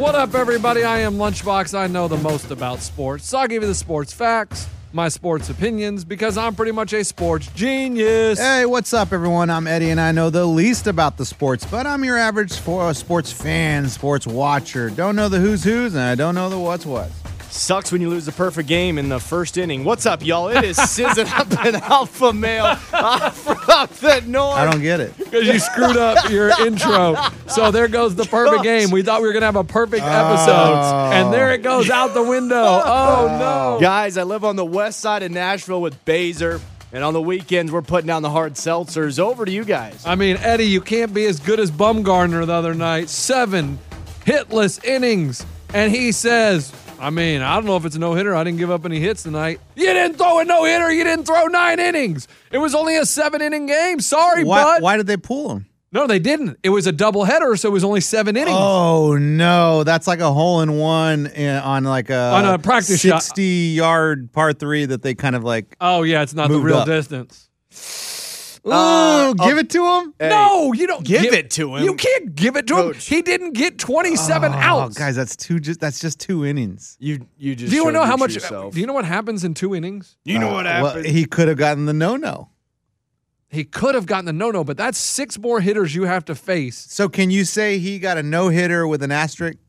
What up, everybody? I am Lunchbox. I know the most about sports, so I'll give you the sports facts, my sports opinions, because I'm pretty much a sports genius. Hey, what's up, everyone? I'm Eddie, and I know the least about the sports, but I'm your average sports fan, sports watcher. Don't know the who's, and I don't know the what's. Sucks when you lose the perfect game in the first inning. What's up, y'all? It is Sizzin' Up an Alpha Male. I'm from the north. I don't get it. Because you screwed up your intro. So there goes the perfect game. We thought we were going to have a perfect episode, and there it goes out the window. Oh, no. Guys, I live on the west side of Nashville with Baser, and on the weekends, we're putting down the hard seltzers. Over to you guys. I mean, Eddie, you can't be as good as Bumgarner the other night. 7 hitless innings, and he says, I mean, I don't know if it's a no-hitter. I didn't give up any hits tonight. You didn't throw a no-hitter. You didn't throw 9 innings. It was only a 7-inning game. Sorry, bud. Why did they pull him? No, they didn't. It was a doubleheader, so it was only 7 innings. Oh, no. That's like a hole-in-one on a practice 60-yard par 3 that they kind of like Oh, yeah, it's not the real distance. Ooh, give it to him? Hey, no, you don't give it to him. You can't give it to him. He didn't get 27 outs. Guys, that's just 2 innings. You just do you know how much? yourself. Do you know what happens in 2 innings? You know what happened? Well, he could have gotten the no-no. He could have gotten the no-no, but that's 6 more hitters you have to face. So can you say he got a no-hitter with an asterisk?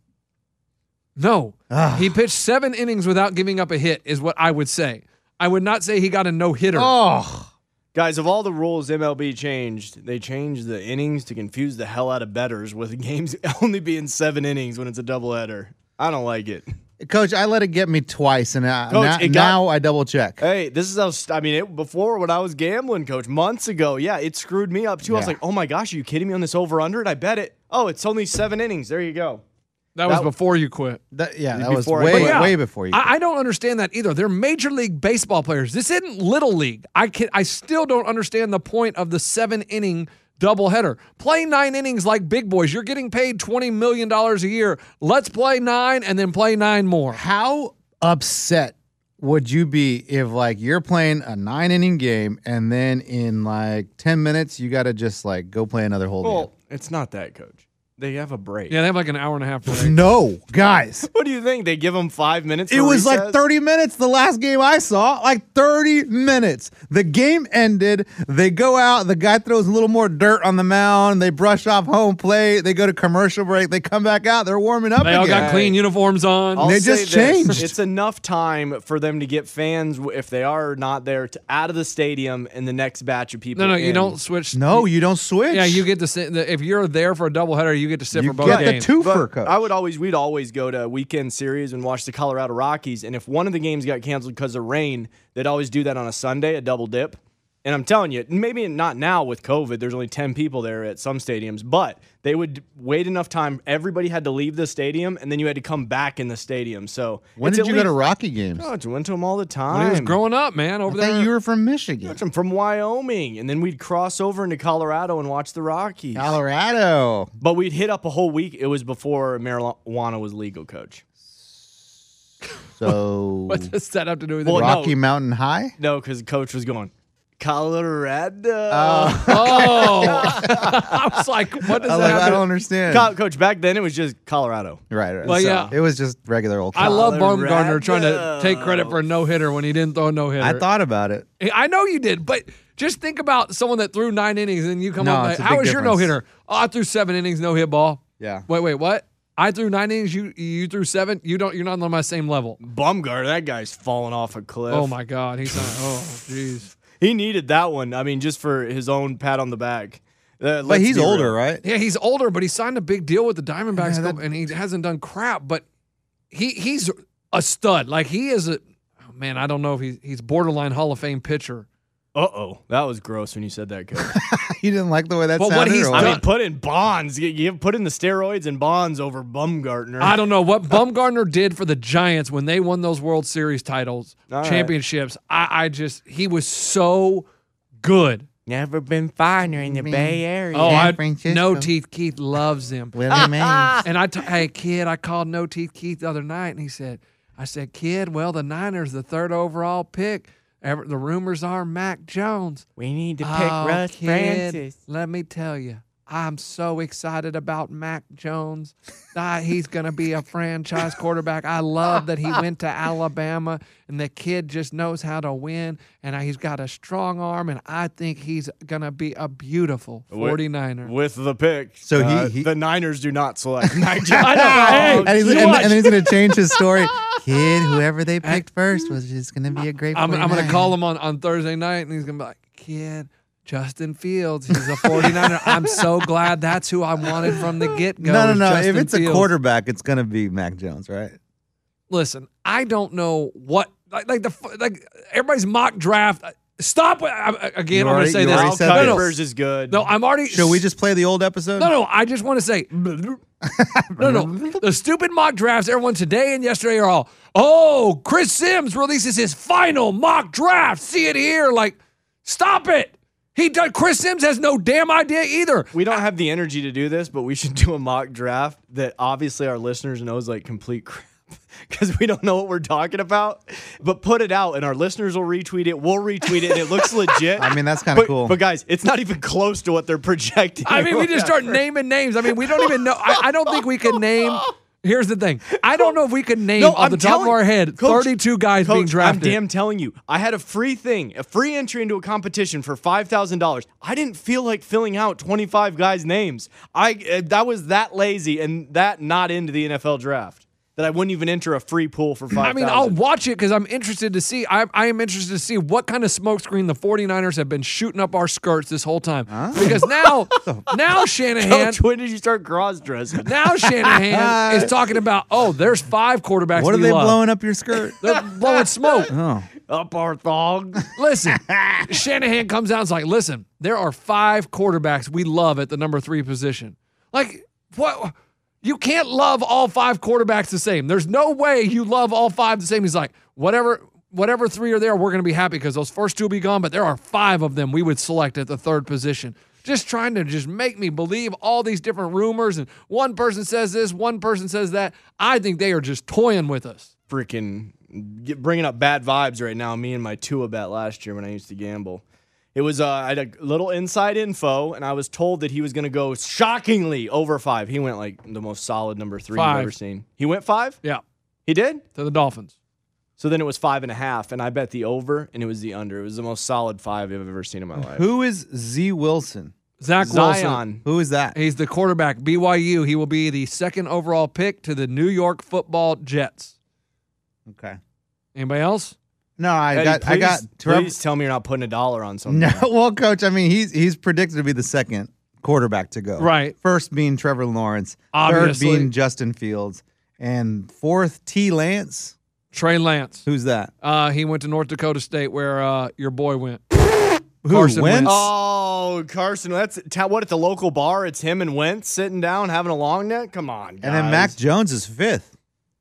No. He pitched 7 innings without giving up a hit is what I would say. I would not say he got a no-hitter. Oh. Guys, of all the rules MLB changed, they changed the innings to confuse the hell out of bettors with games only being 7 innings when it's a doubleheader. I don't like it. Coach, I let it get me twice, and Coach, now I double check. Hey, this is how, before when I was gambling, Coach, months ago, yeah, it screwed me up too. I was like, oh my gosh, are you kidding me on this over-under? And I bet it. Oh, it's only 7 innings. There you go. That was before you quit. That was Before I way, quit. way before you quit. I don't understand that either. They're Major League Baseball players. This isn't Little League. I still don't understand the point of the 7-inning doubleheader. Play 9 innings like big boys. You're getting paid $20 million a year. Let's play 9 and then play 9 more. How upset would you be if, like, you're playing a 9-inning game and then in, like, 10 minutes you got to just, like, go play another whole Well, game? it's not that, Coach. They have a break. Yeah, they have like an hour and a half break. No, guys. What do you think? They give them 5 minutes? It was like 30 minutes the last game I saw. Like 30 minutes. The game ended. They go out. The guy throws a little more dirt on the mound. They brush off home plate. They go to commercial break. They come back out. They're warming up They again. all got clean uniforms on. They just changed. It's enough time for them to get fans, if they are not there, out of the stadium and the next batch of people. No, in. you don't switch. No, you don't switch. Yeah, you get to sit. If you're there for a doubleheader, you get to sit You for both get games. the twofer, coach. We'd always go to weekend series and watch the Colorado Rockies. And if one of the games got canceled because of rain, they'd always do that on a Sunday, a double dip. And I'm telling you, maybe not now with COVID, there's only 10 people there at some stadiums, but they would wait enough time. Everybody had to leave the stadium, and then you had to come back in the stadium. So When did you go to Rocky games? Oh, I went to them all the time. When he was growing up, man, over I thought there. you were from Michigan. I'm from Wyoming, and then we'd cross over into Colorado and watch the Rockies. Colorado. But we'd hit up a whole week. It was before marijuana was legal, Coach. So What does that have to do with Well, it? Rocky Mountain High? No, because Coach was going, Colorado. Oh, I was like, what does that have I to don't do? understand. Coach, back then it was just Colorado. Right. Well, So yeah. It was just regular old. I love Colorado. Bumgarner trying to take credit for a no-hitter when he didn't throw a no-hitter. I thought about it. I know you did, but just think about someone that threw 9 innings and you come No, up like, it's a how big was your difference. no-hitter? Oh, I threw 7 innings, no-hit ball. Yeah. Wait, what? I threw 9 innings, you threw 7? You're not on my same level. Bumgarner, that guy's falling off a cliff. Oh my God. He's not, oh, jeez. He needed that one. I mean, just for his own pat on the back. But he's older, right? Yeah, he's older, but he signed a big deal with the Diamondbacks, Yeah, and he hasn't done crap. But he's a stud. Like he is a man. I don't know if he's borderline Hall of Fame pitcher. Uh-oh. That was gross when you said that, Coach. You didn't like the way that But what sounded? he's or done- I mean, put in Bonds. You put in the steroids and Bonds over Bumgarner. I don't know what Bumgarner did for the Giants when they won those World Series titles, All right. championships. He was so good. Never been finer in the Bay Area. Oh, San Francisco. No Teeth Keith loves him. Willie Mays. And hey, kid, I called No Teeth Keith the other night, and I said, kid, well, the Niners, the 3rd overall pick. The rumors are Mac Jones. We need to pick Oh, Russ kid, Francis. let me tell you, I'm so excited about Mac Jones. He's going to be a franchise quarterback. I love that he went to Alabama, and the kid just knows how to win, and he's got a strong arm, and I think he's going to be a beautiful 49er. With the pick. So the Niners do not select Mac Jones. I know. And, Hey, and then he's going to change his story. Kid, whoever they picked first was just going to be a great I'm going to 49er. call him on Thursday night, and he's going to be like, kid, Justin Fields, he's a 49er. I'm so glad that's who I wanted from the get-go. No. Justin If it's Fields. a quarterback, it's going to be Mac Jones, right? Listen, I don't know what like everybody's mock draft. Stop again. I'm going to say you this. already Al said this. Kuipers is good. No, I'm already. Should we just play the old episode? No. I just want to say. No. The stupid mock drafts. Everyone today and yesterday are all. Oh, Chris Sims releases his final mock draft. See it here. Like, stop it. Chris Sims has no damn idea either. We don't have the energy to do this, but we should do a mock draft that obviously our listeners know is like complete crap because we don't know what we're talking about. But put it out and our listeners will retweet it. We'll retweet it and it looks legit. I mean, that's kind of cool. But guys, it's not even close to what they're projecting. I mean, we just start naming names. I mean, we don't even know. I don't think we can name. Here's the thing. I don't know if we can name off the top of our head 32 guys being drafted. I'm damn telling you. I had a free entry into a competition for $5,000. I didn't feel like filling out 25 guys' names. I was that lazy and that not into the NFL draft that I wouldn't even enter a free pool for $5,000. I mean, I'll watch it because I'm interested to see. I am interested to see what kind of smokescreen the 49ers have been shooting up our skirts this whole time. Because now Shanahan. Coach, when did you start cross-dressing? Now Shanahan is talking about, there's 5 quarterbacks. What are we they love. blowing up your skirt? They're blowing smoke. Oh. Up our thong. Listen, Shanahan comes out and is like, listen, there are 5 quarterbacks we love at the number 3 position. Like, what? You can't love all 5 quarterbacks the same. There's no way you love all 5 the same. He's like, whatever 3 are there, we're going to be happy because those first 2 will be gone, but there are 5 of them we would select at the 3rd position. Just trying to just make me believe all these different rumors, and one person says this, one person says that. I think they are just toying with us. Freaking bringing up bad vibes right now. Me and my Tua bet last year when I used to gamble. It was I had a little inside info, and I was told that he was going to go shockingly over 5. He went like the most solid number 3 5. you've ever seen. He went 5? Yeah, He did? to the Dolphins. So then it was 5.5, and I bet the over, and it was the under. It was the most solid 5 I've ever seen in my life. Who is Z Wilson? Zach Wilson. Zion. Who is that? He's the quarterback, BYU. He will be the 2nd overall pick to the New York Football Jets. Okay. Anybody else? No, I Eddie, got Trevor. Please tell me you're not putting $1 on something. No, well, Coach, I mean, he's predicted to be the 2nd quarterback to go. Right. First being Trevor Lawrence. Obviously. 3rd being Justin Fields. And 4th, T. Lance. Trey Lance. Who's that? He went to North Dakota State where your boy went. Who, Carson Wentz? Wentz. Oh, Carson, that's what at the local bar? It's him and Wentz sitting down having a long neck? Come on, guys. And then Mac Jones is 5th.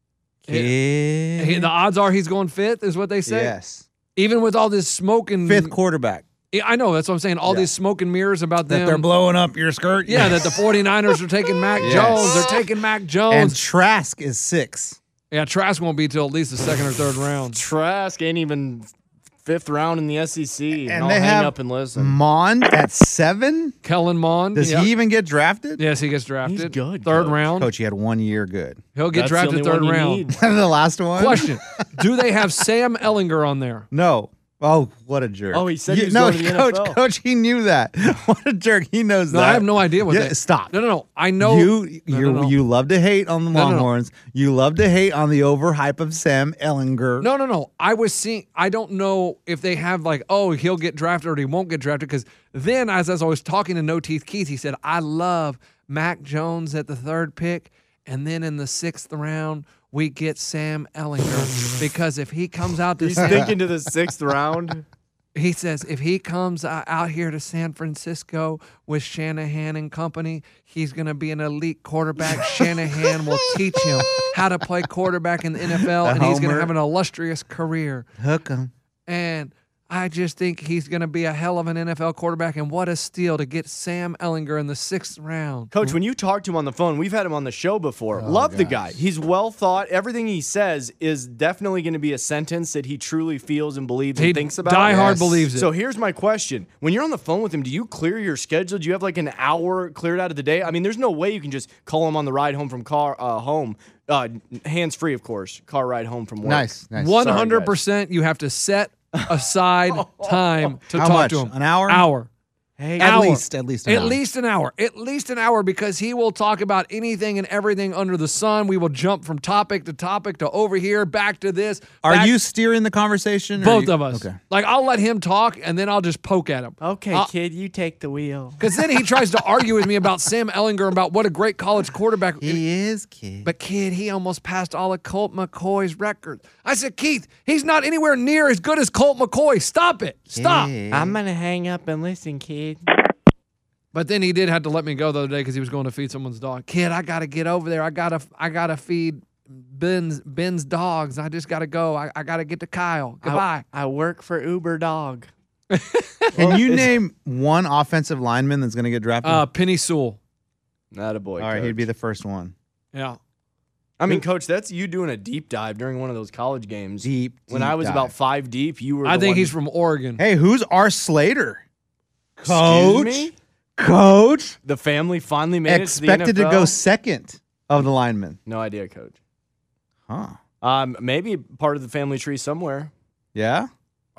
The odds are he's going 5th, is what they say. Yes. Even with all this smoke and 5th quarterback. Yeah, I know, that's what I'm saying. All these smoke and mirrors about That them. they're blowing up your skirt. Yeah, that the 49ers are taking Mac Yes. Jones. They're taking Mac And Jones. Trask is 6th. Yeah, Trask won't be till at least the 2nd or 3rd round. Trask ain't even 5th round in the SEC. And I'll they hang have up and listen. Mond at 7? Kellen Mond. Does yeah. he even get drafted? Yes, he gets drafted. He's good, 3rd Coach. round. Coach, he had 1 year good. He'll get That's drafted the only 3rd one you round. need. The last one? Question: do they have Sam Ellinger on there? No. Oh, what a jerk. Oh, he said he was no, going to the Coach, NFL. Coach, he knew that. What a jerk. He knows No, that. I have no idea what Yeah, that. stop. No. I know You love to hate on the No. Longhorns. You love to hate on the overhype of Sam Ellinger. No. I was seeing. I don't know if they have like, oh, he'll get drafted or he won't get drafted. Because then, as I was talking to No Teeth Keith, he said, I love Mac Jones at the 3rd pick, and then in the 6th round we get Sam Ellinger because if he comes out He's this, thinking to the 6th round. he says if he comes out here to San Francisco with Shanahan and company, he's going to be an elite quarterback. Shanahan will teach him how to play quarterback in the NFL, and he's going to homer. have an illustrious career. Hook him. And I just think he's going to be a hell of an NFL quarterback, and what a steal to get Sam Ehlinger in the 6th round. Coach, when you talk to him on the phone, we've had him on the show before. Love the guy. He's well thought. Everything he says is definitely going to be a sentence that he truly feels and believes and thinks about. Die hard believes it. So here's my question. When you're on the phone with him, do you clear your schedule? Do you have like an hour cleared out of the day? I mean, there's no way you can just call him on the ride home from home. Hands-free, of course. Car ride home from work. Nice. 100% you have to set aside time to How talk much? to him. An hour? Hour. Hey, At Hour. least an hour. At least an hour, because he will talk about anything and everything under the sun. We will jump from topic to over here, back to this. Are you steering the conversation? Both of us. Okay. Like, I'll let him talk, and then I'll just poke at him. Okay, kid, you take the wheel. Because then he tries to argue with me about Sam Ehlinger, about what a great college quarterback. He is, kid. But, kid, he almost passed all of Colt McCoy's records. I said, Keith, he's not anywhere near as good as Colt McCoy. Stop it. Stop. I'm going to hang up and listen, kid. But then he did have to let me go the other day because he was going to feed someone's dog. Kid, I got to get over there. I gotta feed Ben's dogs. I just got to go. I got to get to Kyle. Goodbye. I work for Uber Dog. Can you name one offensive lineman that's going to get drafted? Penny Sewell. Not a boy. All right, Coach. he'd be the first one. Yeah. I mean, Coach, that's you doing a deep dive during one of those college games. When I was dive. about 5 deep, you were. I the think one- he's from Oregon. Hey, who's R. Slater? Excuse me? Coach. The family finally made Expected it to the to go NFL? second of the linemen. No idea, Coach. Huh. Maybe part of the family tree somewhere. Yeah?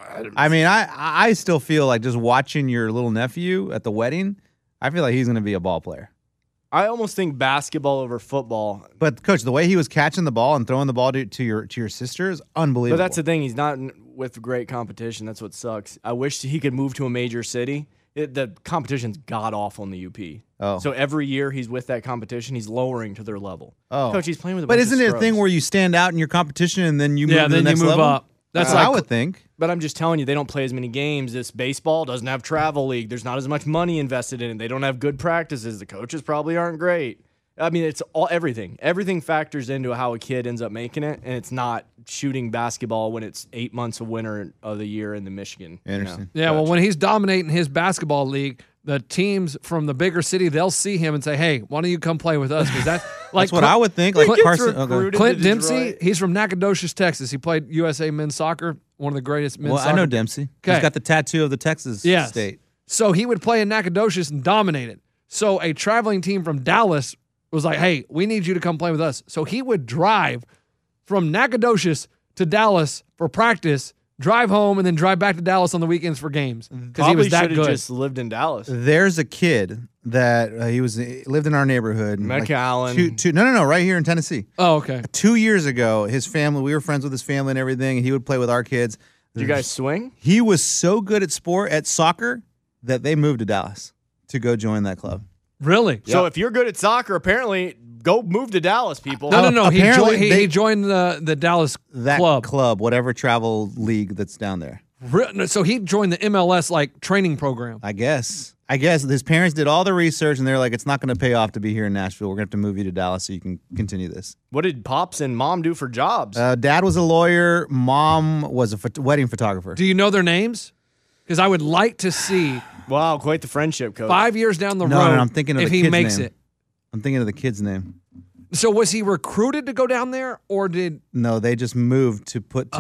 I mean, I still feel like just watching your little nephew at the wedding, I feel like he's going to be a ball player. I almost think basketball over football. But Coach, the way he was catching the ball and throwing the ball to your sister is unbelievable. But that's the thing. He's not with great competition. That's what sucks. I wish he could move to a major city. The competition's god awful in the UP. Oh. So every year he's with that competition, he's lowering to their level. Oh. Coach, he's playing with a But bunch isn't of it a thing scrubs. where you stand out in your competition and then you move Yeah, to the then you next move level? up. That's That's what like- I would think. But I'm just telling you, they don't play as many games. This baseball doesn't have travel league. There's not as much money invested in it. They don't have good practices. The coaches probably aren't great. I mean, it's all everything. Everything factors into how a kid ends up making it, and it's not shooting basketball when it's 8 months of winter of the year in the Michigan. Interesting. Yeah, well, when he's dominating his basketball league, the teams from the bigger city, they'll see him and say, hey, why don't you come play with us? Because that's like That's what I would think. Like gets Carson. Okay. recruited. Clint to Dempsey, Detroit. he's from Nacogdoches, Texas. He played USA men's soccer, one of the greatest men's Well, soccer. I know Dempsey. Okay. He's got the tattoo of the Texas Yes. state. So he would play in Nacogdoches and dominate it. So a traveling team from Dallas was like, hey, we need you to come play with us. So he would drive from Nacogdoches to Dallas for practice, drive home, and then drive back to Dallas on the weekends for games because he Probably was that should have good. just lived in Dallas. There's a kid that he lived in our neighborhood. McAllen. No, right here in Tennessee. Oh, okay. 2 years ago, his family, we were friends with his family and everything, and he would play with our kids. Did you guys swing? He was so good at soccer, that they moved to Dallas to go join that club. Really? So if you're good at soccer, apparently go move to Dallas, people. No. He apparently he joined the Dallas That club. whatever travel league that's down there. So he joined the MLS like training program. I guess his parents did all the research, and they're like, it's not going to pay off to be here in Nashville. We're going to have to move you to Dallas so you can continue this. What did Pops and Mom do for jobs? Dad was a lawyer. Mom was a wedding photographer. Do you know their names? Because I would like to see Wow, quite the friendship, Coach. 5 years down the No, road I'm thinking of if the he kid's makes name. it. I'm thinking of the kid's name. So was he recruited to go down there, or did? No, they just moved to put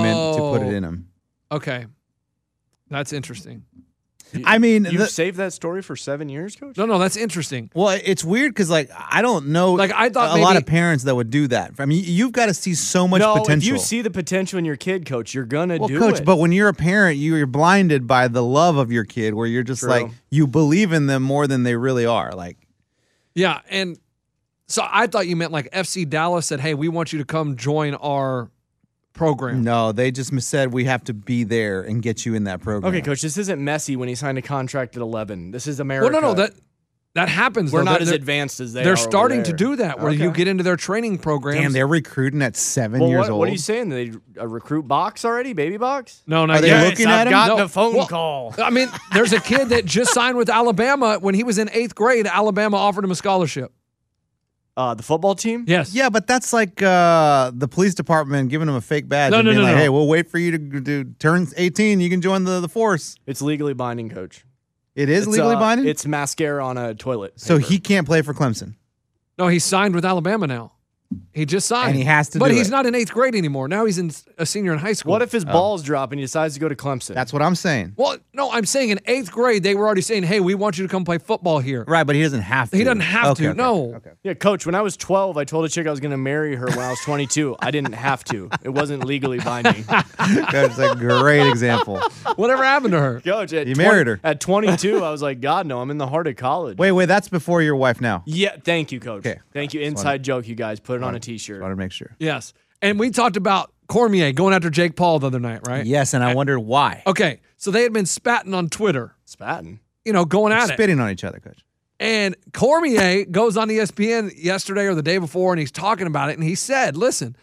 it in him. Okay, that's interesting. I mean, You've saved that story for 7 years, Coach? No, that's interesting. well, it's weird because like I don't know. Like, I thought a lot maybe- of parents that would do that. I mean, you've got to see so much No, potential. if you see the potential in your kid, Coach, you're going to well, do coach, it. but when you're a parent, you're blinded by the love of your kid, where you're just True. like you believe in them more than they really are. Like, Yeah, and so I thought you meant like FC Dallas said, "Hey, we want you to come join our program." no, they just said we have to be there and get you in that program. Okay, Coach, this isn't Messi when he signed a contract at 11. This is America. Well, no, that happens. We're though. not as They're- advanced as they are. They're over starting to there. do that, where you Okay. get into their training programs. Damn, they're recruiting at 7 Well, years what, old. what are you saying? They recruit box already? Baby box? No, not Are they yet. looking at I've him? gotten No. a phone Well, call. I mean, there's a kid that just signed with Alabama when he was in 8th grade. Alabama offered him a scholarship. The football team? Yes. Yeah, but that's like the police department giving him a fake badge No, and no, being no, like, no. hey, we'll wait for you to turn 18. You can join the force. It's legally binding, coach. It is It's, legally binding? It's mascara on a toilet. So paper. he can't play for Clemson. No, he's signed with Alabama now. He just signed. And he has to But do he's it. not in 8th grade anymore. Now he's a senior in high school. What if his balls drop and he decides to go to Clemson? That's what I'm saying. Well, no, I'm saying in 8th grade, they were already saying, hey, we want you to come play football here. Right, but he doesn't have to. He doesn't have to, no. Okay. Yeah, coach, when I was 12, I told a chick I was going to marry her when I was 22. I didn't have to. It wasn't legally binding. That's a great example. Whatever happened to her? Coach, You married her. At 22, I was like, God, no, I'm in the heart of college. Wait, that's before your wife now. Yeah, thank you, coach. Okay. Thank you. Inside joke, you guys. Put it on a T-shirt. Want to make sure. Yes. And we talked about Cormier going after Jake Paul the other night, right? Yes, and I wondered why. Okay, so they had been spatting on Twitter, Spatting. going at it. Spitting on each other, coach. And Cormier goes on ESPN yesterday or the day before, and he's talking about it. And he said, listen,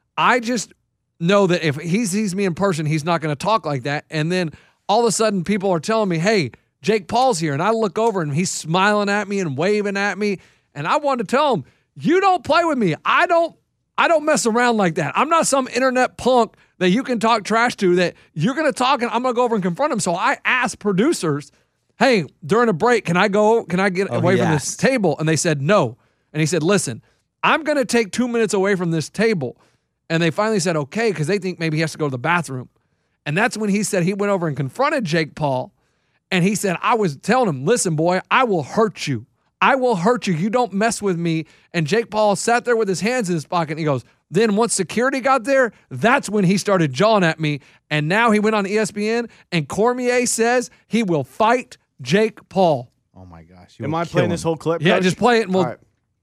I just know that if he sees me in person, he's not going to talk like that. And then all of a sudden, people are telling me, hey, Jake Paul's here. And I look over, and he's smiling at me and waving at me. And I wanted to tell him, you don't play with me. I don't mess around like that. I'm not some internet punk that you can talk trash to that you're going to talk and I'm going to go over and confront him. So I asked producers, hey, during a break, can I get away from this table? And they said no. And he said, listen, I'm going to take 2 minutes away from this table. And they finally said, okay, because they think maybe he has to go to the bathroom. And that's when he said he went over and confronted Jake Paul. And he said, I was telling him, listen, boy, I will hurt you. I will hurt you. You don't mess with me. And Jake Paul sat there with his hands in his pocket. And he goes, then once security got there, that's when he started jawing at me. And now he went on ESPN, and Cormier says he will fight Jake Paul. Oh, my gosh. Am I playing this whole clip? Yeah, coach? just play it and we'll. All right.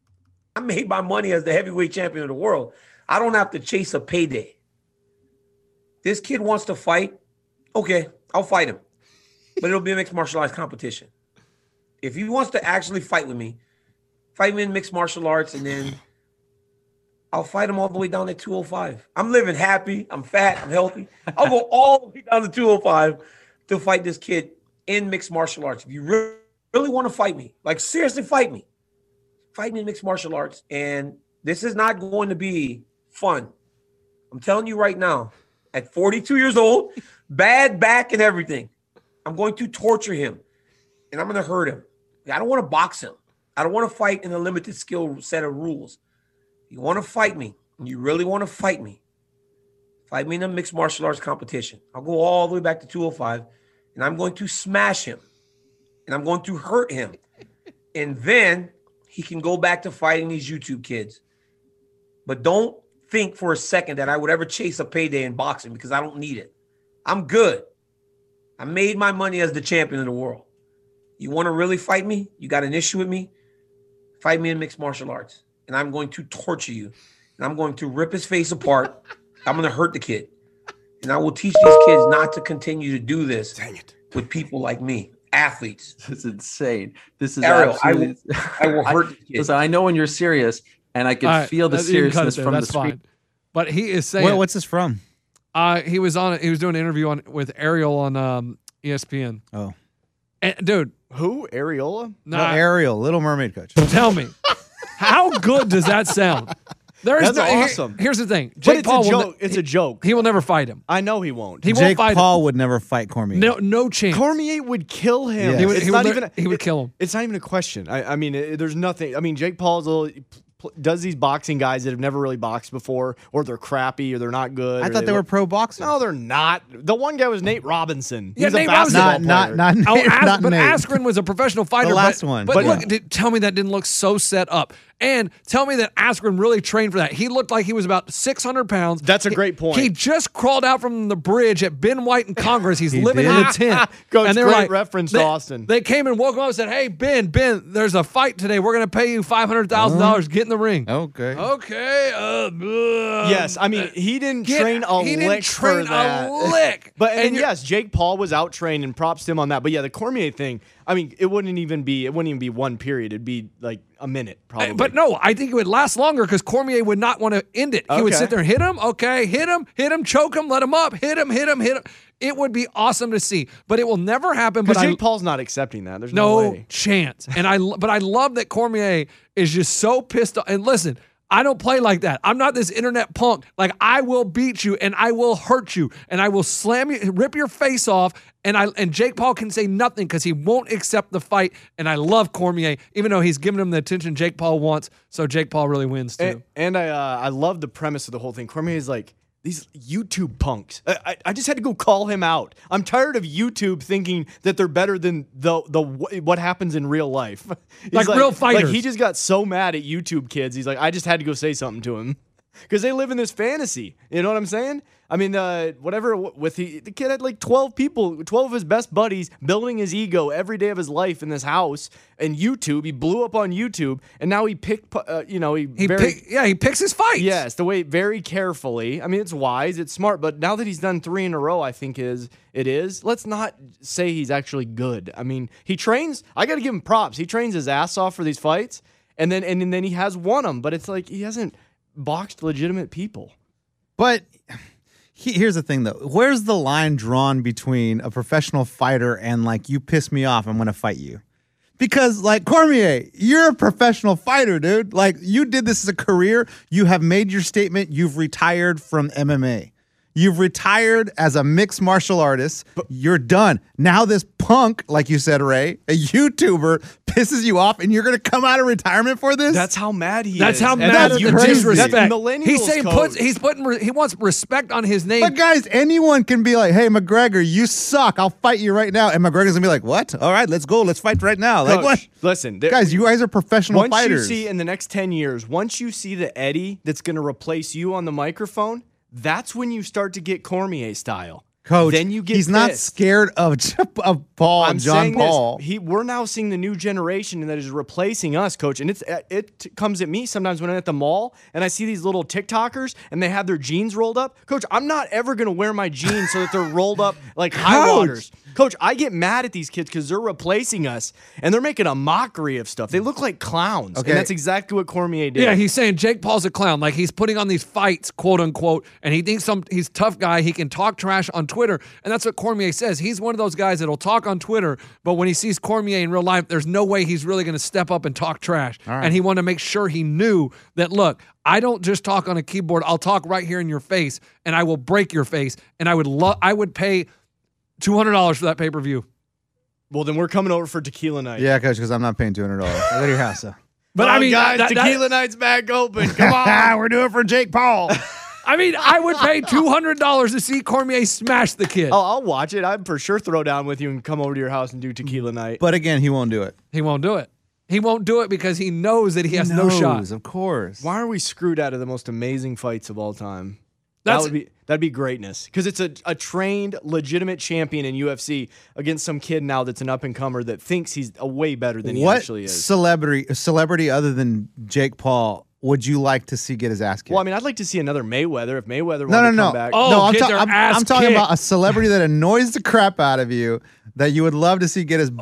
I made my money as the heavyweight champion of the world. I don't have to chase a payday. This kid wants to fight. Okay, I'll fight him. But it'll be a mixed martial arts competition. If he wants to actually fight with me, fight me in mixed martial arts, and then I'll fight him all the way down to 205. I'm living happy. I'm fat. I'm healthy. I'll go all the way down to 205 to fight this kid in mixed martial arts. If you really want to fight me, like seriously fight me in mixed martial arts. And this is not going to be fun. I'm telling you right now, at 42 years old, bad back and everything, I'm going to torture him and I'm going to hurt him. I don't want to box him. I don't want to fight in a limited skill set of rules. You want to fight me, and you really want to fight me in a mixed martial arts competition. I'll go all the way back to 205, and I'm going to smash him, and I'm going to hurt him. And then he can go back to fighting these YouTube kids. But don't think for a second that I would ever chase a payday in boxing, because I don't need it. I'm good. I made my money as the champion of the world. You want to really fight me? You got an issue with me? Fight me in mixed martial arts. And I'm going to torture you. And I'm going to rip his face apart. I'm going to hurt the kid. And I will teach these kids not to continue to do this with people like me, athletes. This is insane. This is Ariel, absolutely. I will hurt the kid. Listen, I know when you're serious, and I can All right, feel the you can cut it seriousness there, from that's the fine. screen. But he is saying, What's this from? he was doing an interview with Ariel on ESPN. Oh. And, dude, Who? Areola? No, Ariel, Little Mermaid coach. tell me, how good does that sound? There is That's no, awesome. Here's the thing, But Jake it's Paul a will joke. It's a joke. he will never fight him. I know he won't. He won't Jake fight Paul would never fight Cormier. him. No chance. Cormier would kill him. Yes. He would, It's he not would, even. he would kill him. It's not even a question. I mean, there's nothing. I mean, Jake Paul's a little. Does these boxing guys that have never really boxed before, or they're crappy, or they're not good. I or thought they were pro boxers. No, they're not. The one guy was Nate Robinson. Yeah, He's Nate a basketball Robinson. player. Not Oh, but Nate. Askren was a professional fighter. The last but, one. But But look, tell me that didn't look so set up. And tell me that Askren really trained for that. He looked like he was about 600 pounds. That's a great point. He just crawled out from the bridge at Ben White in Congress. He's living in did? a tent. Coach, and they were great like, reference to Austin. They came and woke him up and said, hey, Ben, there's a fight today. We're going to pay you $500,000. Get in the ring. Okay. Okay. Yes, I mean he didn't train a he lick didn't train for that. a lick. But and you're- yes, Jake Paul was out trained, and props to him on that. But yeah, the Cormier thing. I mean, it wouldn't even be 1 period. It'd be like a minute, probably. But no, I think it would last longer because Cormier would not want to end it. He would Okay. sit there and hit him. Okay, hit him, choke him, let him up, hit him. It would be awesome to see, but it will never happen. But because Jake Paul's not accepting that. There's no no way. chance. And I love that Cormier is just so pissed off. And listen, I don't play like that. I'm not this internet punk. Like, I will beat you and I will hurt you and I will slam you, rip your face off. And Jake Paul can say nothing because he won't accept the fight. And I love Cormier, even though he's giving him the attention Jake Paul wants. So Jake Paul really wins too. And I love the premise of the whole thing. Cormier is like, these YouTube punks. I just had to go call him out. I'm tired of YouTube thinking that they're better than the what happens in real life. He's Like real fighters. Like he just got so mad at YouTube kids. He's like, I just had to go say something to him because they live in this fantasy. You know what I'm saying? I mean, whatever. With the kid had like 12 people, 12 of his best buddies, building his ego every day of his life in this house. And YouTube, he blew up on YouTube, and now he picked. He picks his fights. Yes, the way very carefully. I mean, it's wise, it's smart, but now that he's done 3 in a row, I think it is. Let's not say he's actually good. I mean, he trains. I got to give him props. He trains his ass off for these fights, and then he has won them. But it's like he hasn't boxed legitimate people. But here's the thing, though. Where's the line drawn between a professional fighter and, like, you piss me off, I'm going to fight you? Because, like, Cormier, you're a professional fighter, dude. Like, you did this as a career. You have made your statement. You've retired from MMA. You've retired as a mixed martial artist. You're done. Now this punk, like you said, Ray, a YouTuber, pisses you off, and you're going to come out of retirement for this? That's how mad he That's is. how And mad that's the crazy. disrespect. That's millennials He's saying code. he wants respect on his name. But guys, anyone can be like, hey, McGregor, you suck. I'll fight you right now. And McGregor's going to be like, what? All right, let's go. Let's fight right now. Like, Coach, what? listen, Guys, you guys are professional once fighters. you see in the next 10 years, once you see the Eddie that's going to replace you on the microphone, that's when you start to get Cormier style. Coach, then you get he's not pissed. scared of Paul, I'm John saying Paul. this. We're now seeing the new generation that is replacing us, Coach. And it comes at me sometimes when I'm at the mall and I see these little TikTokers and they have their jeans rolled up. Coach, I'm not ever going to wear my jeans so that they're rolled up like high waters. Coach, I get mad at these kids because they're replacing us and they're making a mockery of stuff. They look like clowns. Okay. And that's exactly what Cormier did. Yeah, he's saying Jake Paul's a clown. Like, he's putting on these fights, quote unquote, and he thinks he's a tough guy. He can talk trash on Twitter. And that's what Cormier says. He's one of those guys that'll talk on Twitter, but when he sees Cormier in real life, there's no way he's really going to step up and talk trash. And he wanted to make sure he knew that, look, I don't just talk on a keyboard. I'll talk right here in your face, and I will break your face. And I would pay $200 for that pay-per-view. Well, then we're coming over for tequila night. Yeah, Coach, because I'm not paying $200. I go to your house. So. But I mean, guys, that- tequila night's back open. Come on. We're doing it for Jake Paul. I mean, I would pay $200 to see Cormier smash the kid. Oh, I'll watch it. I'd for sure throw down with you and come over to your house and do tequila night. But again, he won't do it. He won't do it. He won't do it because he knows that he has no shot. Of course. Why are we screwed out of the most amazing fights of all time? That's- That'd be greatness because it's a trained, legitimate champion in UFC against some kid now that's an up and comer that thinks he's a way better than he What actually is. celebrity other than Jake Paul would you like to see get his ass kicked? Well, I mean, I'd like to see another Mayweather if Mayweather No, wanted to no. come back. Oh, no, get their ass I'm talking kicked. about a celebrity that annoys the crap out of you that you would love to see get his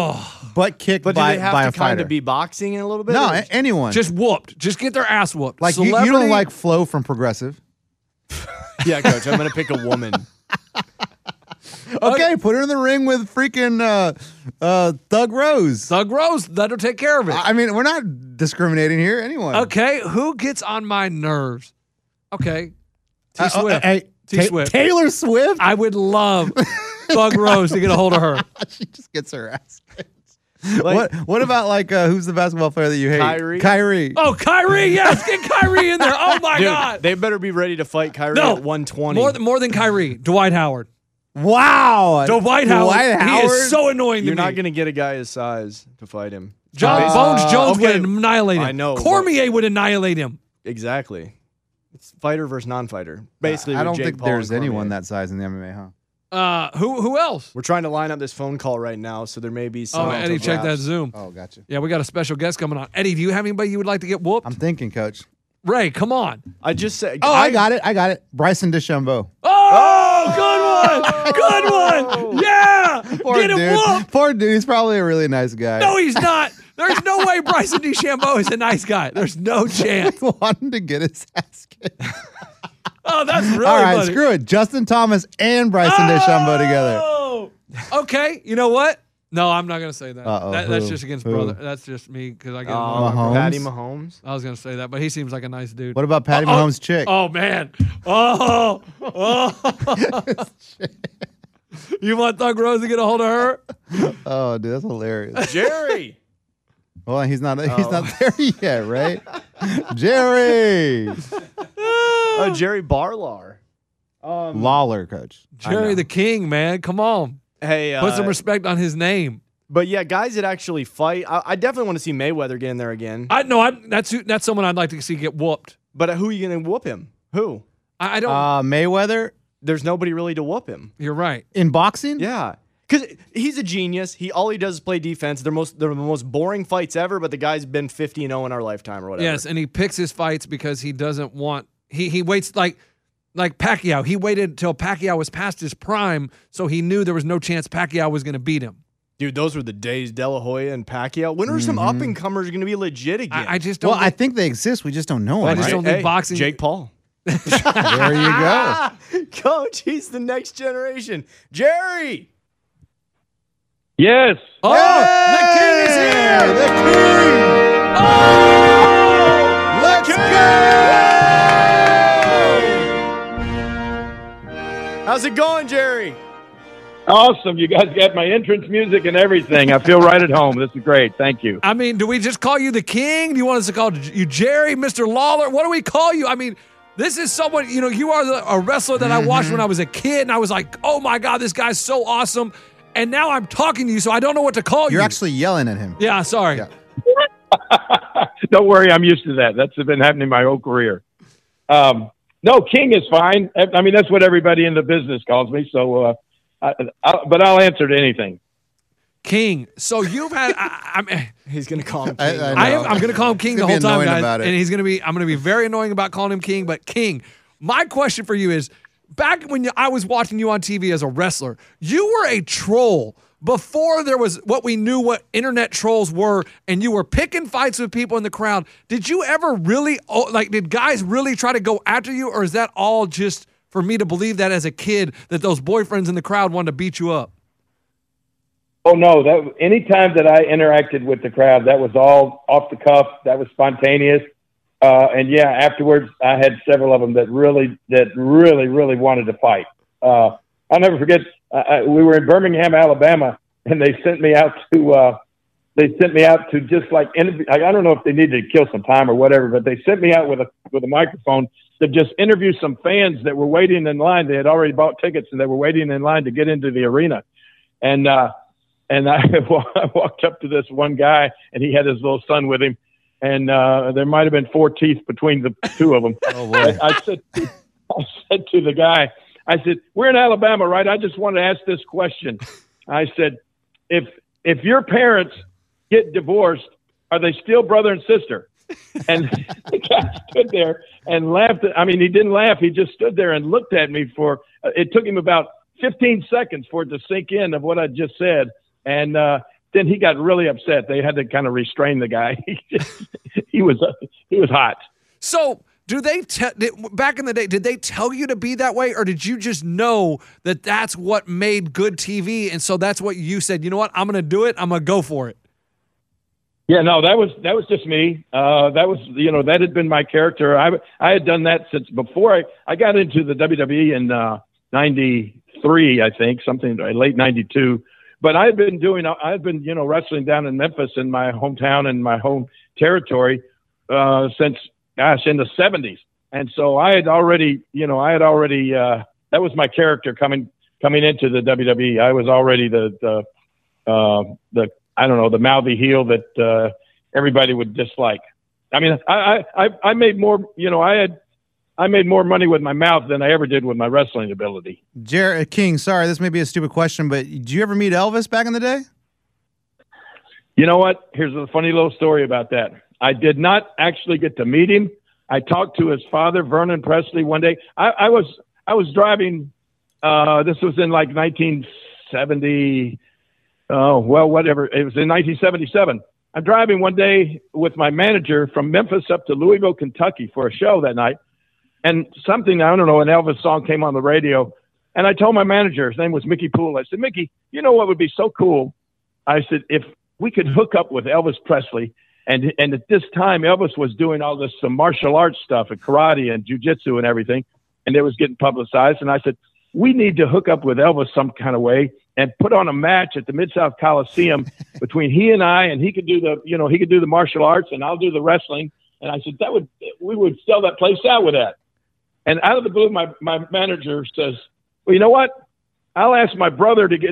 butt kicked but do by they have a to kind fighter. of be boxing in a little bit? No, or- anyone. Just whooped. Just get their ass whooped. like you Celebrity- don't like Flo from Progressive. yeah, Coach. I'm gonna pick a woman. Okay, put her in the ring with freaking Thug Rose. Thug Rose. That'll take care of it. I mean, we're not discriminating here. Anyone. Okay, who gets on my nerves? Okay, T Swift. Hey, T Swift. Taylor Swift. I would love Thug Rose to get a hold of her. She just gets her ass kicked. Like- What about like who's the basketball player that you hate? Kyrie. Oh, Kyrie, yes, get Kyrie in there. Oh my Dude, God. they better be ready to fight Kyrie No, at 120. more than Kyrie. Dwight Howard. Wow. Dwight Howard. He is so annoying You're to me. not gonna get a guy his size to fight him. Bones Jones okay, would annihilate him. I know, Cormier would annihilate him. Exactly. It's fighter versus non-fighter. Basically, I with don't Jake think Paul there's and Cormier. anyone that size in the MMA, huh? Who else? We're trying to line up this phone call right now, so there may be some. Oh, Eddie, check that Zoom. Oh, gotcha. Yeah, we got a special guest coming on. Eddie, do you have anybody you would like to get whooped? I'm thinking, Coach. Ray, come on. I just said. Oh, I got it. Bryson DeChambeau. Oh, good one. Good one. Yeah. Poor Get him dude. whooped. Poor dude. He's probably a really nice guy. No, he's not. There's no way Bryson DeChambeau is a nice guy. There's no chance. Wanting to get his ass kicked. Oh, that's really All right, funny. screw it. Justin Thomas and Bryson DeChambeau together. Oh! Okay, you know what? No, I'm not going to say that. Uh-oh, That's who? just against Who? brother. That's just me because I get Mahomes? Patty Mahomes. I was going to say that, but he seems like a nice dude. What about Patty Mahomes' chick? Oh, man. Oh. You want Thug Rose to get a hold of her? Oh, dude, that's hilarious. Jerry. Well, he's not there yet, right? Jerry. Jerry Barlar. Lawler, coach. Jerry the King, man. Come on. Hey, Put some respect on his name. but yeah, guys that actually fight. I definitely want to see Mayweather get in there again. That's someone I'd like to see get whooped. But who are you going to whoop him? Who? I don't. Mayweather There's nobody really to whoop him. You're right. in boxing? Yeah. Because he's a genius. All he does is play defense. They're the most boring fights ever, but the guy's been 50-0 in our lifetime or whatever. Yes, and he picks his fights because he doesn't want. He waits like Pacquiao. He waited till Pacquiao was past his prime, so he knew there was no chance Pacquiao was going to beat him. Dude, those were the days, De La Hoya and Pacquiao. When are some up-and-comers going to be legit again? I just don't. Well, I think they exist. We just don't know I them. just Right? don't think boxing. Jake Paul. There you go. Coach, he's the next generation. Jerry! Yes. Oh, the king is here! The king! Oh, Let's go! How's it going, Jerry? Awesome. You guys got my entrance music and everything. I feel right at home. This is great. Thank you. I mean, do we just call you the king? Do you want us to call you Jerry, Mr. Lawler? What do we call you? I mean, this is someone, you are a wrestler that I watched when I was a kid, and I was like, oh my God, this guy's so awesome. And now I'm talking to you, so I don't know what to call you. You're actually yelling at him. Yeah, sorry. Yeah. Don't worry. I'm used to that. That's been happening my whole career. No, King is fine. I mean, that's what everybody in the business calls me. So, but I'll answer to anything. King. So you've had. He's going to call him I King. know. I'm going to call him King He's the whole gonna be time, annoying guys. about it. And I'm going to be very annoying about calling him King. But King, my question for you is: back when I was watching you on TV as a wrestler, you were a troll. Before there was what we knew what internet trolls were, and you were picking fights with people in the crowd, did you ever really, did guys really try to go after you, or is that all just for me to believe that as a kid that those boyfriends in the crowd wanted to beat you up? Oh no! Anytime that I interacted with the crowd, that was all off the cuff. That was spontaneous. And yeah, afterwards, I had several of them that really wanted to fight. I'll never forget. We were in Birmingham, Alabama, and they sent me out to just like interview. I don't know if they needed to kill some time or whatever, but they sent me out with a microphone to just interview some fans that were waiting in line. They had already bought tickets and they were waiting in line to get into the arena. And I walked up to this one guy, and he had his little son with him, and there might have been 4 teeth between the two of them. Oh, boy. I said to the guy, I said, "We're in Alabama, right? I just wanted to ask this question." I said, if your parents get divorced, are they still brother and sister?" And the guy stood there and laughed. I mean, he didn't laugh. He just stood there and looked at me it took him about 15 seconds for it to sink in of what I just said. And then he got really upset. They had to kind of restrain the guy. He was hot. So, back in the day, did they tell you to be that way, or did you just know that that's what made good TV, and so that's what you said? You know what? I'm going to do it. I'm going to go for it. Yeah, no, that was just me. That had been my character. I had done that since before I got into the WWE in '93, I think, something late '92. But I had been wrestling down in Memphis in my hometown and my home territory since in the '70s. And so I had already that was my character coming into the WWE. I was already the the mouthy heel that everybody would dislike. I mean, I made more, I made more money with my mouth than I ever did with my wrestling ability. Jared King, sorry, this may be a stupid question, but did you ever meet Elvis back in the day? You know what? Here's a funny little story about that. I did not actually get to meet him. I talked to his father, Vernon Presley, one day. I was driving. This was in like 1970. Oh, well, whatever. It was in 1977. I'm driving one day with my manager from Memphis up to Louisville, Kentucky for a show that night. And something, I don't know, an Elvis song came on the radio. And I told my manager, his name was Mickey Poole. I said, Mickey, you know what would be so cool? I said, if we could hook up with Elvis Presley. And at this time, Elvis was doing all this some martial arts stuff and karate and jujitsu and everything. And it was getting publicized. And I said, we need to hook up with Elvis some kind of way and put on a match at the Mid-South Coliseum between he and I, and he could do the martial arts and I'll do the wrestling. And I said, we would sell that place out with that. And out of the blue, my manager says, well, you know what? I'll ask my brother to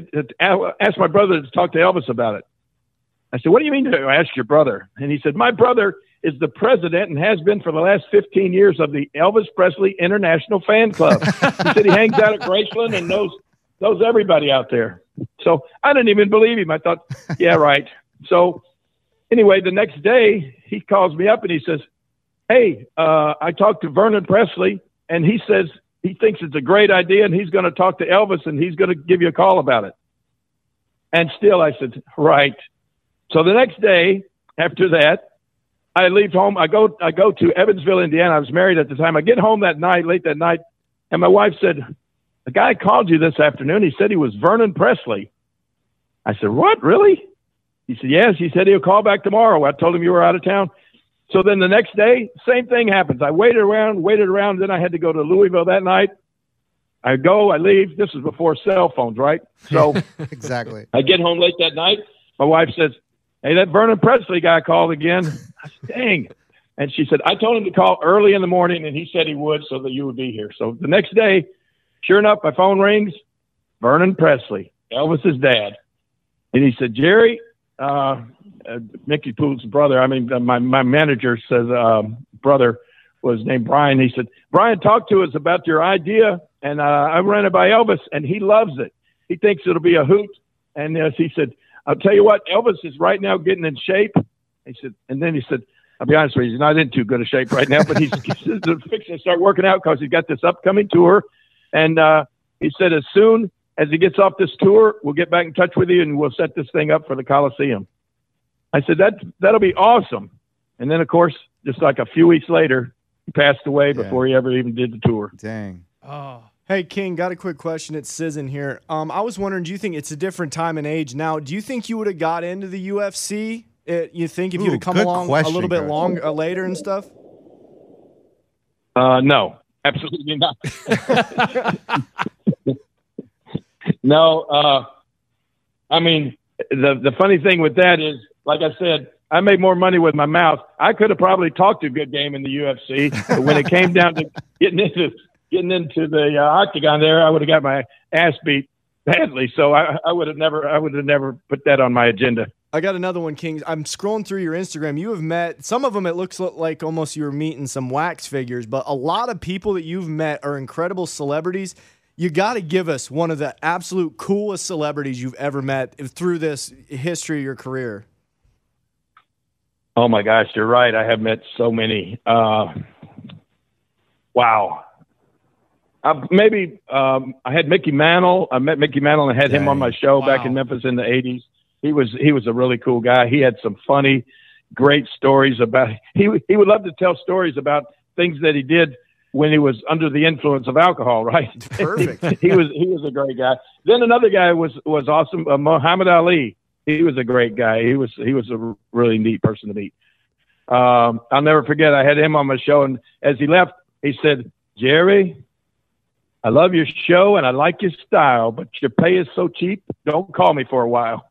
talk to Elvis about it. I said, what do you mean to ask your brother? And he said, my brother is the president and has been for the last 15 years of the Elvis Presley International Fan Club. He said he hangs out at Graceland and knows everybody out there. So I didn't even believe him. I thought, yeah, right. So anyway, the next day he calls me up and he says, hey, I talked to Vernon Presley and he says he thinks it's a great idea and he's going to talk to Elvis and he's going to give you a call about it. And still I said, right. So the next day after that, I leave home. I go to Evansville, Indiana. I was married at the time. I get home that night, late that night, and my wife said, the guy called you this afternoon. He said he was Vernon Presley. I said, what, really? He said, yes. He said he'll call back tomorrow. I told him you were out of town. So then the next day, same thing happens. I waited around. Then I had to go to Louisville that night. I leave. This is before cell phones, right? So Exactly. I get home late that night. My wife says, hey, that Vernon Presley guy called again. I said, dang. And she said, I told him to call early in the morning, and he said he would so that you would be here. So the next day, sure enough, my phone rings. Vernon Presley, Elvis's dad. And he said, Jerry, Mickey Poole's brother, my manager says brother was named Brian. He said, Brian, talk to us about your idea, and I ran it by Elvis, and he loves it. He thinks it'll be a hoot. And he said, I'll tell you what, Elvis is right now getting in shape. He said, I'll be honest with you, he's not in too good a shape right now, but he's fixing to start working out because he's got this upcoming tour. And he said, as soon as he gets off this tour, we'll get back in touch with you and we'll set this thing up for the Coliseum. I said, that'll be awesome. And then, of course, just like a few weeks later, he passed away before he ever even did the tour. Dang. Oh. Hey, King, got a quick question. It's Sizzin here. I was wondering, do you think it's a different time and age now? Do you think you would have got into the UFC? You think if you'd have come along a little bit later and stuff? No, absolutely not. No. The funny thing with that is, like I said, I made more money with my mouth. I could have probably talked a good game in the UFC, but when it came down to getting into the octagon there, I would have got my ass beat badly. So I would have never put that on my agenda. I got another one, King. I'm scrolling through your Instagram. You have met some of them. It looks like almost you were meeting some wax figures, but a lot of people that you've met are incredible celebrities. You got to give us one of the absolute coolest celebrities you've ever met through this history of your career. Oh my gosh, you're right. I have met so many. Wow. I had Mickey Mantle. I met Mickey Mantle and had him on my show back in Memphis in the 80s. He was a really cool guy. He had some funny, great stories about. He would love to tell stories about things that he did when he was under the influence of alcohol. Right. Perfect. he was a great guy. Then another guy was awesome. Muhammad Ali. He was a great guy. He was a really neat person to meet. I'll never forget. I had him on my show, and as he left, he said, "Jerry, I love your show and I like your style, but your pay is so cheap. Don't call me for a while."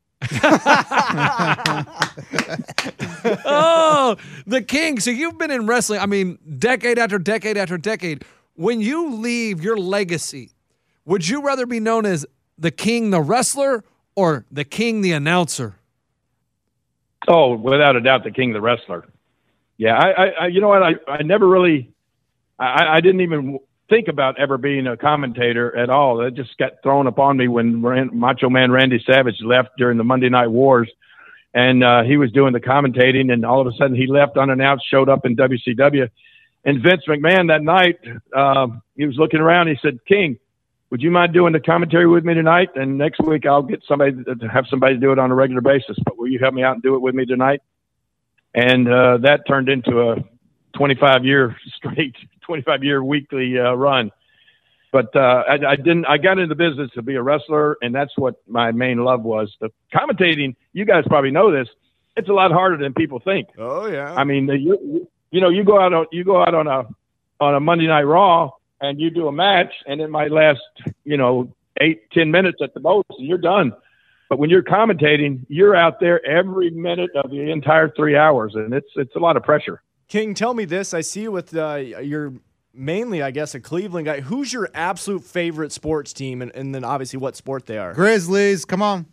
Oh, the King. So you've been in wrestling, decade after decade after decade. When you leave your legacy, would you rather be known as the King, the wrestler, or the King, the announcer? Oh, without a doubt, the King, the wrestler. Yeah, I you know what? I never really, I didn't even think about ever being a commentator at all. That just got thrown upon me when Macho Man Randy Savage left during the Monday Night Wars, and he was doing the commentating, and all of a sudden he left unannounced, showed up in WCW, and Vince McMahon that night, he was looking around. He said, "King, would you mind doing the commentary with me tonight? And next week I'll get somebody to have somebody do it on a regular basis. But will you help me out and do it with me tonight? And that turned into a 25-year weekly run. But I got into the business to be a wrestler, and that's what my main love was. The commentating, you guys probably know this, it's a lot harder than people think. Oh yeah. I mean, you go out on a Monday Night Raw and you do a match, and it might last 8-10 minutes at the most, and you're done. But when you're commentating, you're out there every minute of the entire 3 hours, and it's a lot of pressure. King, tell me this. I see you with you're mainly, I guess, a Cleveland guy. Who's your absolute favorite sports team, and then obviously what sport they are? Grizzlies, come on.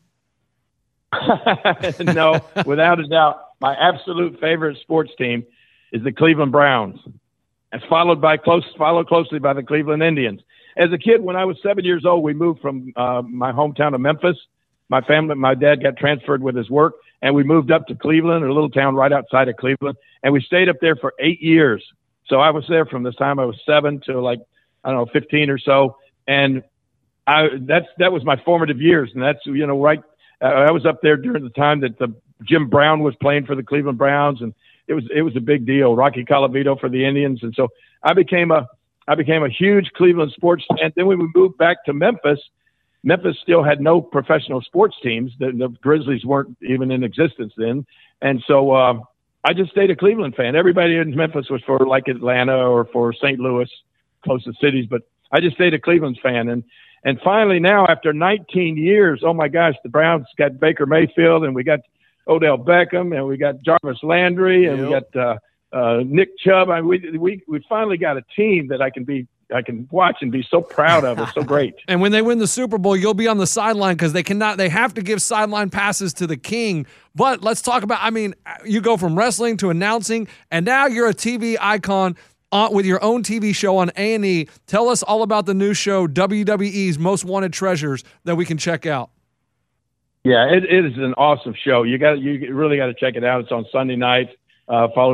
No, without a doubt, my absolute favorite sports team is the Cleveland Browns. It's followed closely by the Cleveland Indians. As a kid, when I was 7 years old, we moved from my hometown of Memphis. My dad got transferred with his work, and we moved up to Cleveland, a little town right outside of Cleveland, and we stayed up there for 8 years. So I was there from the time I was 7 to 15 or so, and that was my formative years, and that's right. I was up there during the time that Jim Brown was playing for the Cleveland Browns, and it was a big deal. Rocky Colavito for the Indians, and so I became a huge Cleveland sports fan. Then when we moved back to Memphis still had no professional sports teams. The Grizzlies weren't even in existence then, and so I just stayed a Cleveland fan. Everybody in Memphis was for like Atlanta or for St. Louis, closest cities, but I just stayed a Cleveland fan. And finally now, after 19 years, oh my gosh, the Browns got Baker Mayfield, and we got Odell Beckham, and we got Jarvis Landry, and we got Nick Chubb. We finally got a team that I can watch and be so proud of. It's so great. And when they win the Super Bowl, you'll be on the sideline because they have to give sideline passes to the king. But let's talk about, you go from wrestling to announcing, and now you're a TV icon with your own TV show on A&E. Tell us all about the new show, WWE's Most Wanted Treasures, that we can check out. Yeah, it is an awesome show. You really got to check it out. It's on Sunday night, following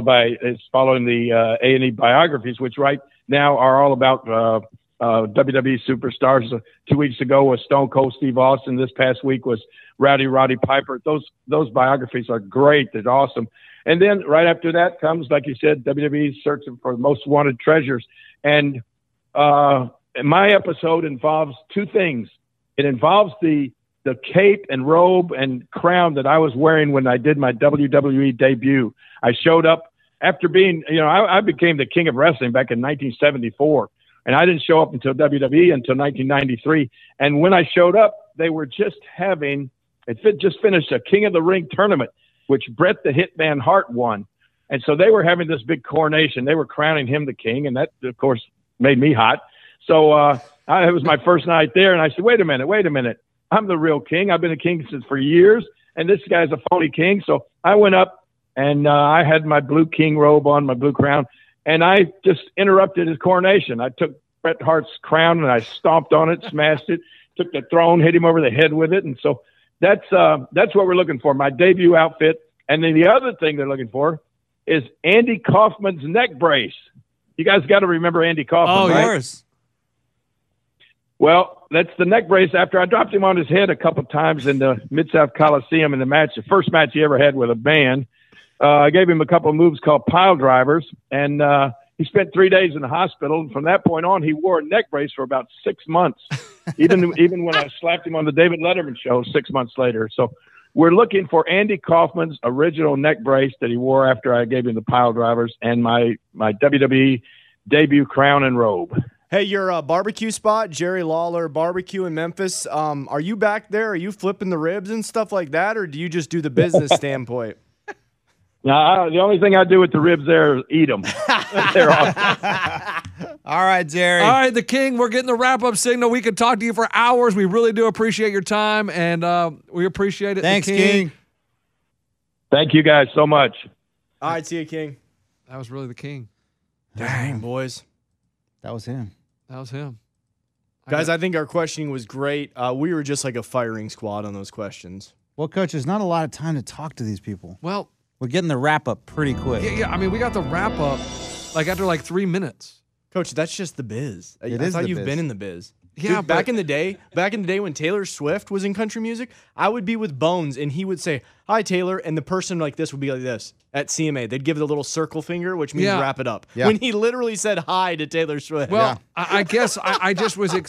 the A&E biographies, which right now are all about WWE superstars. 2 weeks ago was Stone Cold Steve Austin. This past week was Roddy Piper. Those biographies are great. They're awesome. And then right after that comes, like you said, WWE searching for most wanted treasures. And my episode involves two things. It involves the cape and robe and crown that I was wearing when I did my WWE debut. I showed up after being, I became the king of wrestling back in 1974. And I didn't show up until WWE until 1993. And when I showed up, they were just finished a King of the Ring tournament, which Bret the Hitman Hart won. And so they were having this big coronation. They were crowning him the king, and that, of course, made me hot. So it was my first night there, and I said, wait a minute. I'm the real king. I've been a king for years, and this guy's a phony king. So I went up, and I had my blue king robe on, my blue crown, and I just interrupted his coronation. I took Bret Hart's crown, and I stomped on it, smashed it, took the throne, hit him over the head with it, and so that's what we're looking for, my debut outfit. And then the other thing they're looking for is Andy Kaufman's neck brace. You guys got to remember Andy Kaufman, right? Yours. Well, that's the neck brace after I dropped him on his head a couple of times in the Mid-South Coliseum in the first match he ever had with a band. I gave him a couple of moves called pile drivers, and he spent 3 days in the hospital. And from that point on, he wore a neck brace for about 6 months, even when I slapped him on the David Letterman show 6 months later. So we're looking for Andy Kaufman's original neck brace that he wore after I gave him the pile drivers and my WWE debut crown and robe. Hey, your barbecue spot, Jerry Lawler Barbecue in Memphis, are you back there? Are you flipping the ribs and stuff like that, or do you just do the business standpoint? No, the only thing I do with the ribs there is eat them. They're awesome. All right, Jerry. All right, the king, we're getting the wrap-up signal. We could talk to you for hours. We really do appreciate your time, and we appreciate it. Thanks, King. Thank you guys so much. All right, see you, King. That was really the king. Dang, boys. That was him. That was him. Guys, I think our questioning was great. We were just like a firing squad on those questions. Well, Coach, there's not a lot of time to talk to these people. Well, we're getting the wrap-up pretty quick. Yeah. We got the wrap-up after 3 minutes. Coach, that's just the biz. It I is thought the you've biz. been in the biz. Yeah, Dude, back in the day when Taylor Swift was in country music, I would be with Bones and he would say, "Hi, Taylor," and the person like this would be like this at CMA. They'd give the little circle finger, which means Yeah. wrap it up. Yeah. When he literally said hi to Taylor Swift. Well, I guess I just was.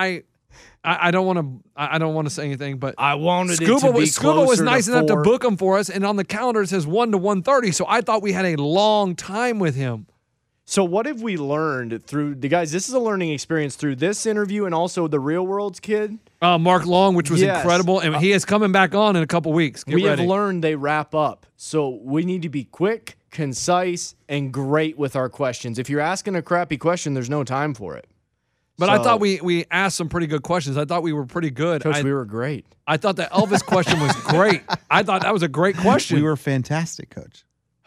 I don't want to say anything, but I wanted Scuba was closer nice to enough to 4. book him for us, and on the calendar it says 1 to 1:30. So I thought we had a long time with him. So what have we learned through the guys? This is a learning experience through this interview and also the Real World's kid. Mark Long, which was Yes. incredible, and he is coming back on in a couple weeks. Get We ready. have learned they wrap up. So we need to be quick, concise, and great with our questions. If you're asking a crappy question, there's no time for it. But I So- thought we asked some pretty good questions. I thought we were pretty good. Coach, we were great. I thought the Elvis question was great. I thought that was a great question. We were fantastic, Coach.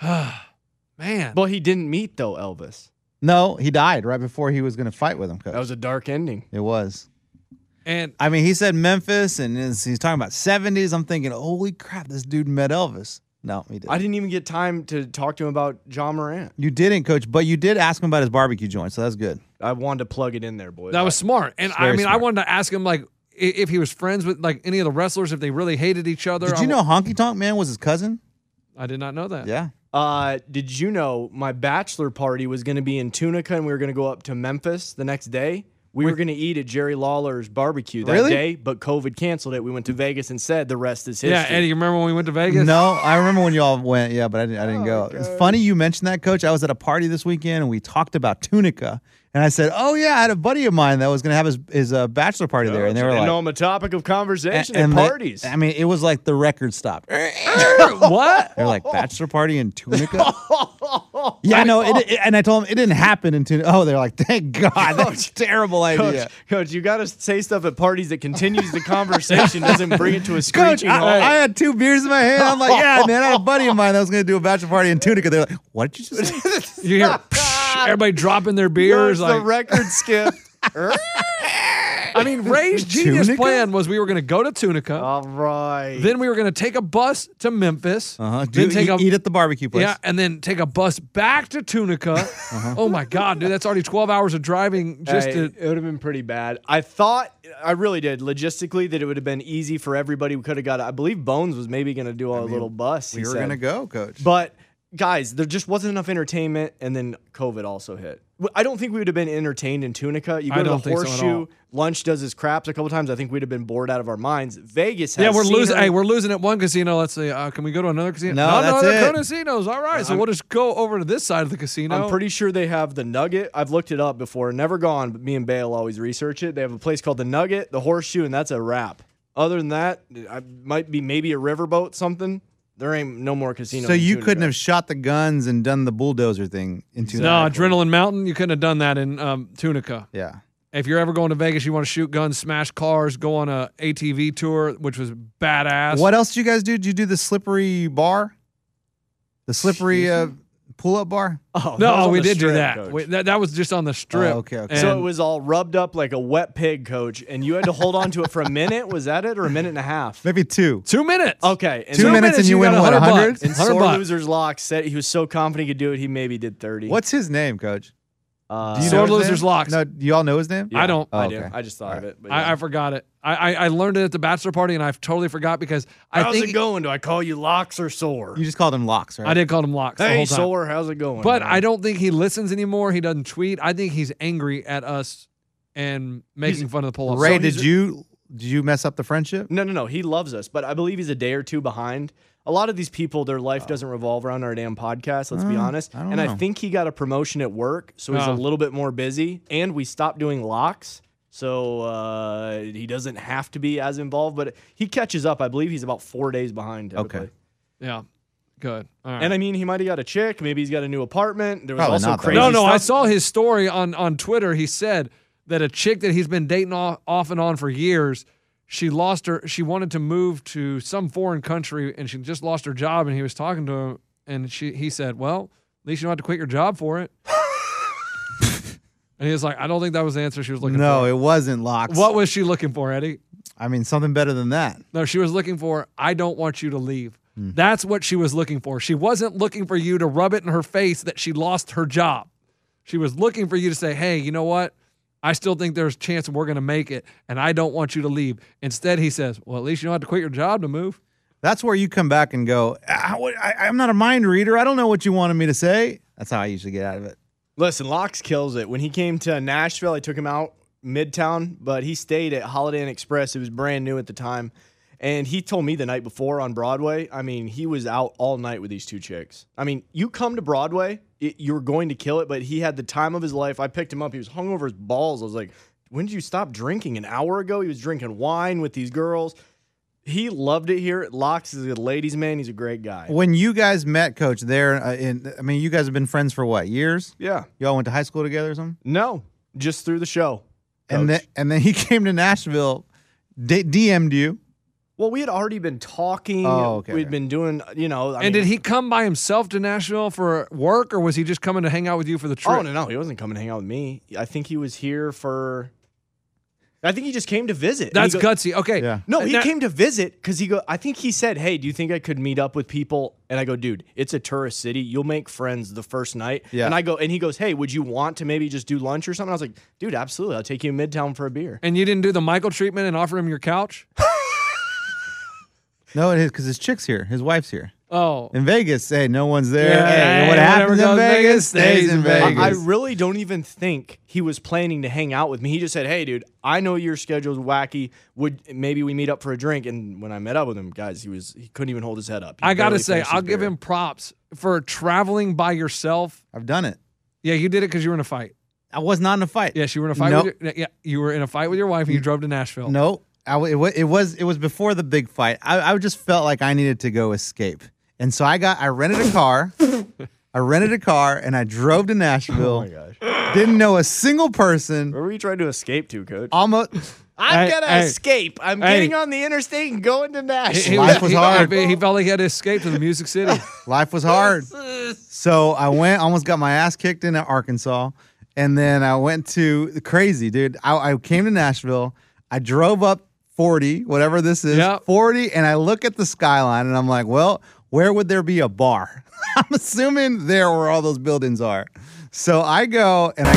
Man. But he didn't meet, though, Elvis. No, he died right before he was going to fight with him, Coach. That was a dark ending. It was. And I mean, he said Memphis, and he's talking about 70s. I'm thinking, holy crap, this dude met Elvis. No, he didn't. I didn't even get time to talk to him about John Morant. You didn't, Coach, but you did ask him about his barbecue joint, so that's good. I wanted to plug it in there, boys. that was smart. And I very mean, I smart. wanted to ask him like if he was friends with like any of the wrestlers, if they really hated each other. Did you know Honky Tonk Man was his cousin? I did not know that. Yeah. Did you know my bachelor party was going to be in Tunica and we were going to go up to Memphis the next day? We were going to eat at Jerry Lawler's barbecue that Really? day, but COVID canceled it. We went to Vegas instead. The rest is history. Yeah, Eddie, you remember when we went to Vegas? No, I remember when you all went, yeah, but I didn't go. It's funny you mentioned that, Coach. I was at a party this weekend and we talked about Tunica. And I said, oh, yeah, I had a buddy of mine that was going to have his bachelor party there. And they were I like, know I'm a topic of conversation and at they- parties. I mean, it was like the record stopped. What? They're like, bachelor party in Tunica? Yeah, no, and I told them it didn't happen in Tunica. Oh, they're like, thank God. That's a terrible idea. Coach, you got to say stuff at parties that continues the conversation, doesn't bring it to a Coach, screeching halt. I had 2 beers in my hand. I'm like, yeah, man, I had a buddy of mine that was going to do a bachelor party in Tunica. They're like, what did you just say? You hear psh, everybody dropping their beers. Coach, the Like, record skip. I mean, Ray's genius Tunica? plan was we were going to go to Tunica. All right. Then we were going to take a bus to Memphis. Uh-huh. Then take a Eat at the barbecue place. yeah, and then take a bus back to Tunica. Oh my God, dude, that's already 12 hours of driving just Hey, to. it would have been pretty bad. I really did, logistically, that it would have been easy for everybody. We could have got, I believe Bones was maybe going to do a little bus. We were going to go, Coach. But guys, there just wasn't enough entertainment, and then COVID also hit. I don't think we would have been entertained in Tunica. You go I to the don't think so at Horseshoe, all. Lunch does his craps a couple times. I think we'd have been bored out of our minds. Vegas has Yeah, we're losing. scenery. Hey, we're losing at one casino. Let's see. Can we go to another casino? No, that's other it. casinos. All right, so we'll just go over to this side of the casino. I'm pretty sure they have the Nugget. I've looked it up before. Never gone, but me and Bale always research it. They have a place called the Nugget, the Horseshoe, and that's a wrap. Other than that, I might be maybe a riverboat, something. There ain't no more casinos. So in you Tunica. couldn't have shot the guns and done the bulldozer thing in Tunica? No, Adrenaline Mountain. You couldn't have done that in Tunica. Yeah. If you're ever going to Vegas, you want to shoot guns, smash cars, go on a ATV tour, which was badass. What else did you guys do? Did you do the slippery bar? The slippery pull-up bar? Oh, that was No, on we the did do strip, that. Coach. That was just on the strip. Oh, okay. And So it was all rubbed up like a wet pig, Coach, and you had to hold on to it for a minute. Was that it, or a minute and a half? Maybe 2. 2 minutes. Okay, and 2 so- minutes and you win got what, 100? bucks. And 100 sore bucks. losers lock said he was so confident he could do it. He maybe did 30. What's his name, Coach? Uh, Do you Sword know his Losers name? Locks. No, do you all know his name? I don't. I Oh, do. okay. I just thought of it. But I forgot it. I learned it at the bachelor party, and I totally forgot because I How's think it going? Do I call you Locks or Sore? You just called him Locks, right? I did call him Locks the Hey, whole time. Sore, how's it going? But man? I don't think he listens anymore. He doesn't tweet. I think he's angry at us and making fun of the pull-ups. Ray, So did you mess up the friendship? No. He loves us, but I believe he's a day or two behind. A lot of these people, their life doesn't revolve around our damn podcast, let's be honest. I don't And know. I think he got a promotion at work, so he's a Oh. little bit more busy. And we stopped doing locks, so he doesn't have to be as involved, but he catches up. I believe he's about 4 days behind. Typically. Okay. Yeah. Good. All right. And I mean, he might have got a chick. Maybe he's got a new apartment. There was Probably also not, though. crazy no, I stuff. saw his story on Twitter. He said that a chick that he's been dating off and on for years, she wanted to move to some foreign country and she just lost her job, and he was talking to him and he said, well, at least you don't have to quit your job for it. And he was like, I don't think that was the answer she was looking No, for. it wasn't Locks. What was she looking for, Eddie? I mean, something better than that. No, she was looking for, I don't want you to leave. Hmm. That's what she was looking for. She wasn't looking for you to rub it in her face that she lost her job. She was looking for you to say, hey, you know what? I still think there's a chance we're going to make it, and I don't want you to leave. Instead, he says, well, at least you don't have to quit your job to move. That's where you come back and go, I'm not a mind reader. I don't know what you wanted me to say. That's how I usually get out of it. Listen, Locks kills it. When he came to Nashville, I took him out Midtown, but he stayed at Holiday Inn Express. It was brand new at the time. And he told me the night before on Broadway, I mean, he was out all night with these two chicks. I mean, you come to Broadway, you're going to kill it, but he had the time of his life. I picked him up. He was hung over his balls. I was like, when did you stop drinking? An hour ago? He was drinking wine with these girls. He loved it here. Locks is a ladies' man. He's a great guy. When you guys met, Coach, there, you guys have been friends for what, years? Yeah. You all went to high school together or something? No, just through the show. And then he came to Nashville, DM'd you. Well, we had already been talking. Oh, okay. We'd been doing, Did he come by himself to Nashville for work, or was he just coming to hang out with you for the trip? Oh, no. He wasn't coming to hang out with me. I think he was here I think he just came to visit. That's gutsy. Okay. Yeah. No, he came to visit because I think he said, hey, do you think I could meet up with people? And I go, dude, it's a tourist city. You'll make friends the first night. Yeah. And he goes, hey, would you want to maybe just do lunch or something? I was like, dude, absolutely. I'll take you to Midtown for a beer. And you didn't do the Michael treatment and offer him your couch? No, it is because his chick's here. His wife's here. Oh. In Vegas, hey, no one's there. Yeah, hey, what happens in Vegas stays in Vegas. I really don't even think he was planning to hang out with me. He just said, hey, dude, I know your schedule's wacky. Maybe we meet up for a drink? And when I met up with him, guys, he couldn't even hold his head up. I got to say, I'll give him props for traveling by yourself. I've done it. Yeah, you did it because you were in a fight. I was not in a fight. Yes, you were in a fight. Nope. You were in a fight with your wife and you drove to Nashville. No, it was before the big fight. I just felt like I needed to go escape. And so I rented a car. And I drove to Nashville. Oh my gosh. Didn't know a single person. Where were you trying to escape to, Coach? Almost. I'm going to escape. I'm getting on the interstate and going to Nashville. Life was hard. He felt like he had to escape to the Music City. Life was hard. So I almost got my ass kicked in Arkansas. And then I went to crazy, dude. I came to Nashville. I drove up 40, whatever this is, 40, and I look at the skyline and I'm like, well, where would there be a bar? I'm assuming there where all those buildings are. So I go and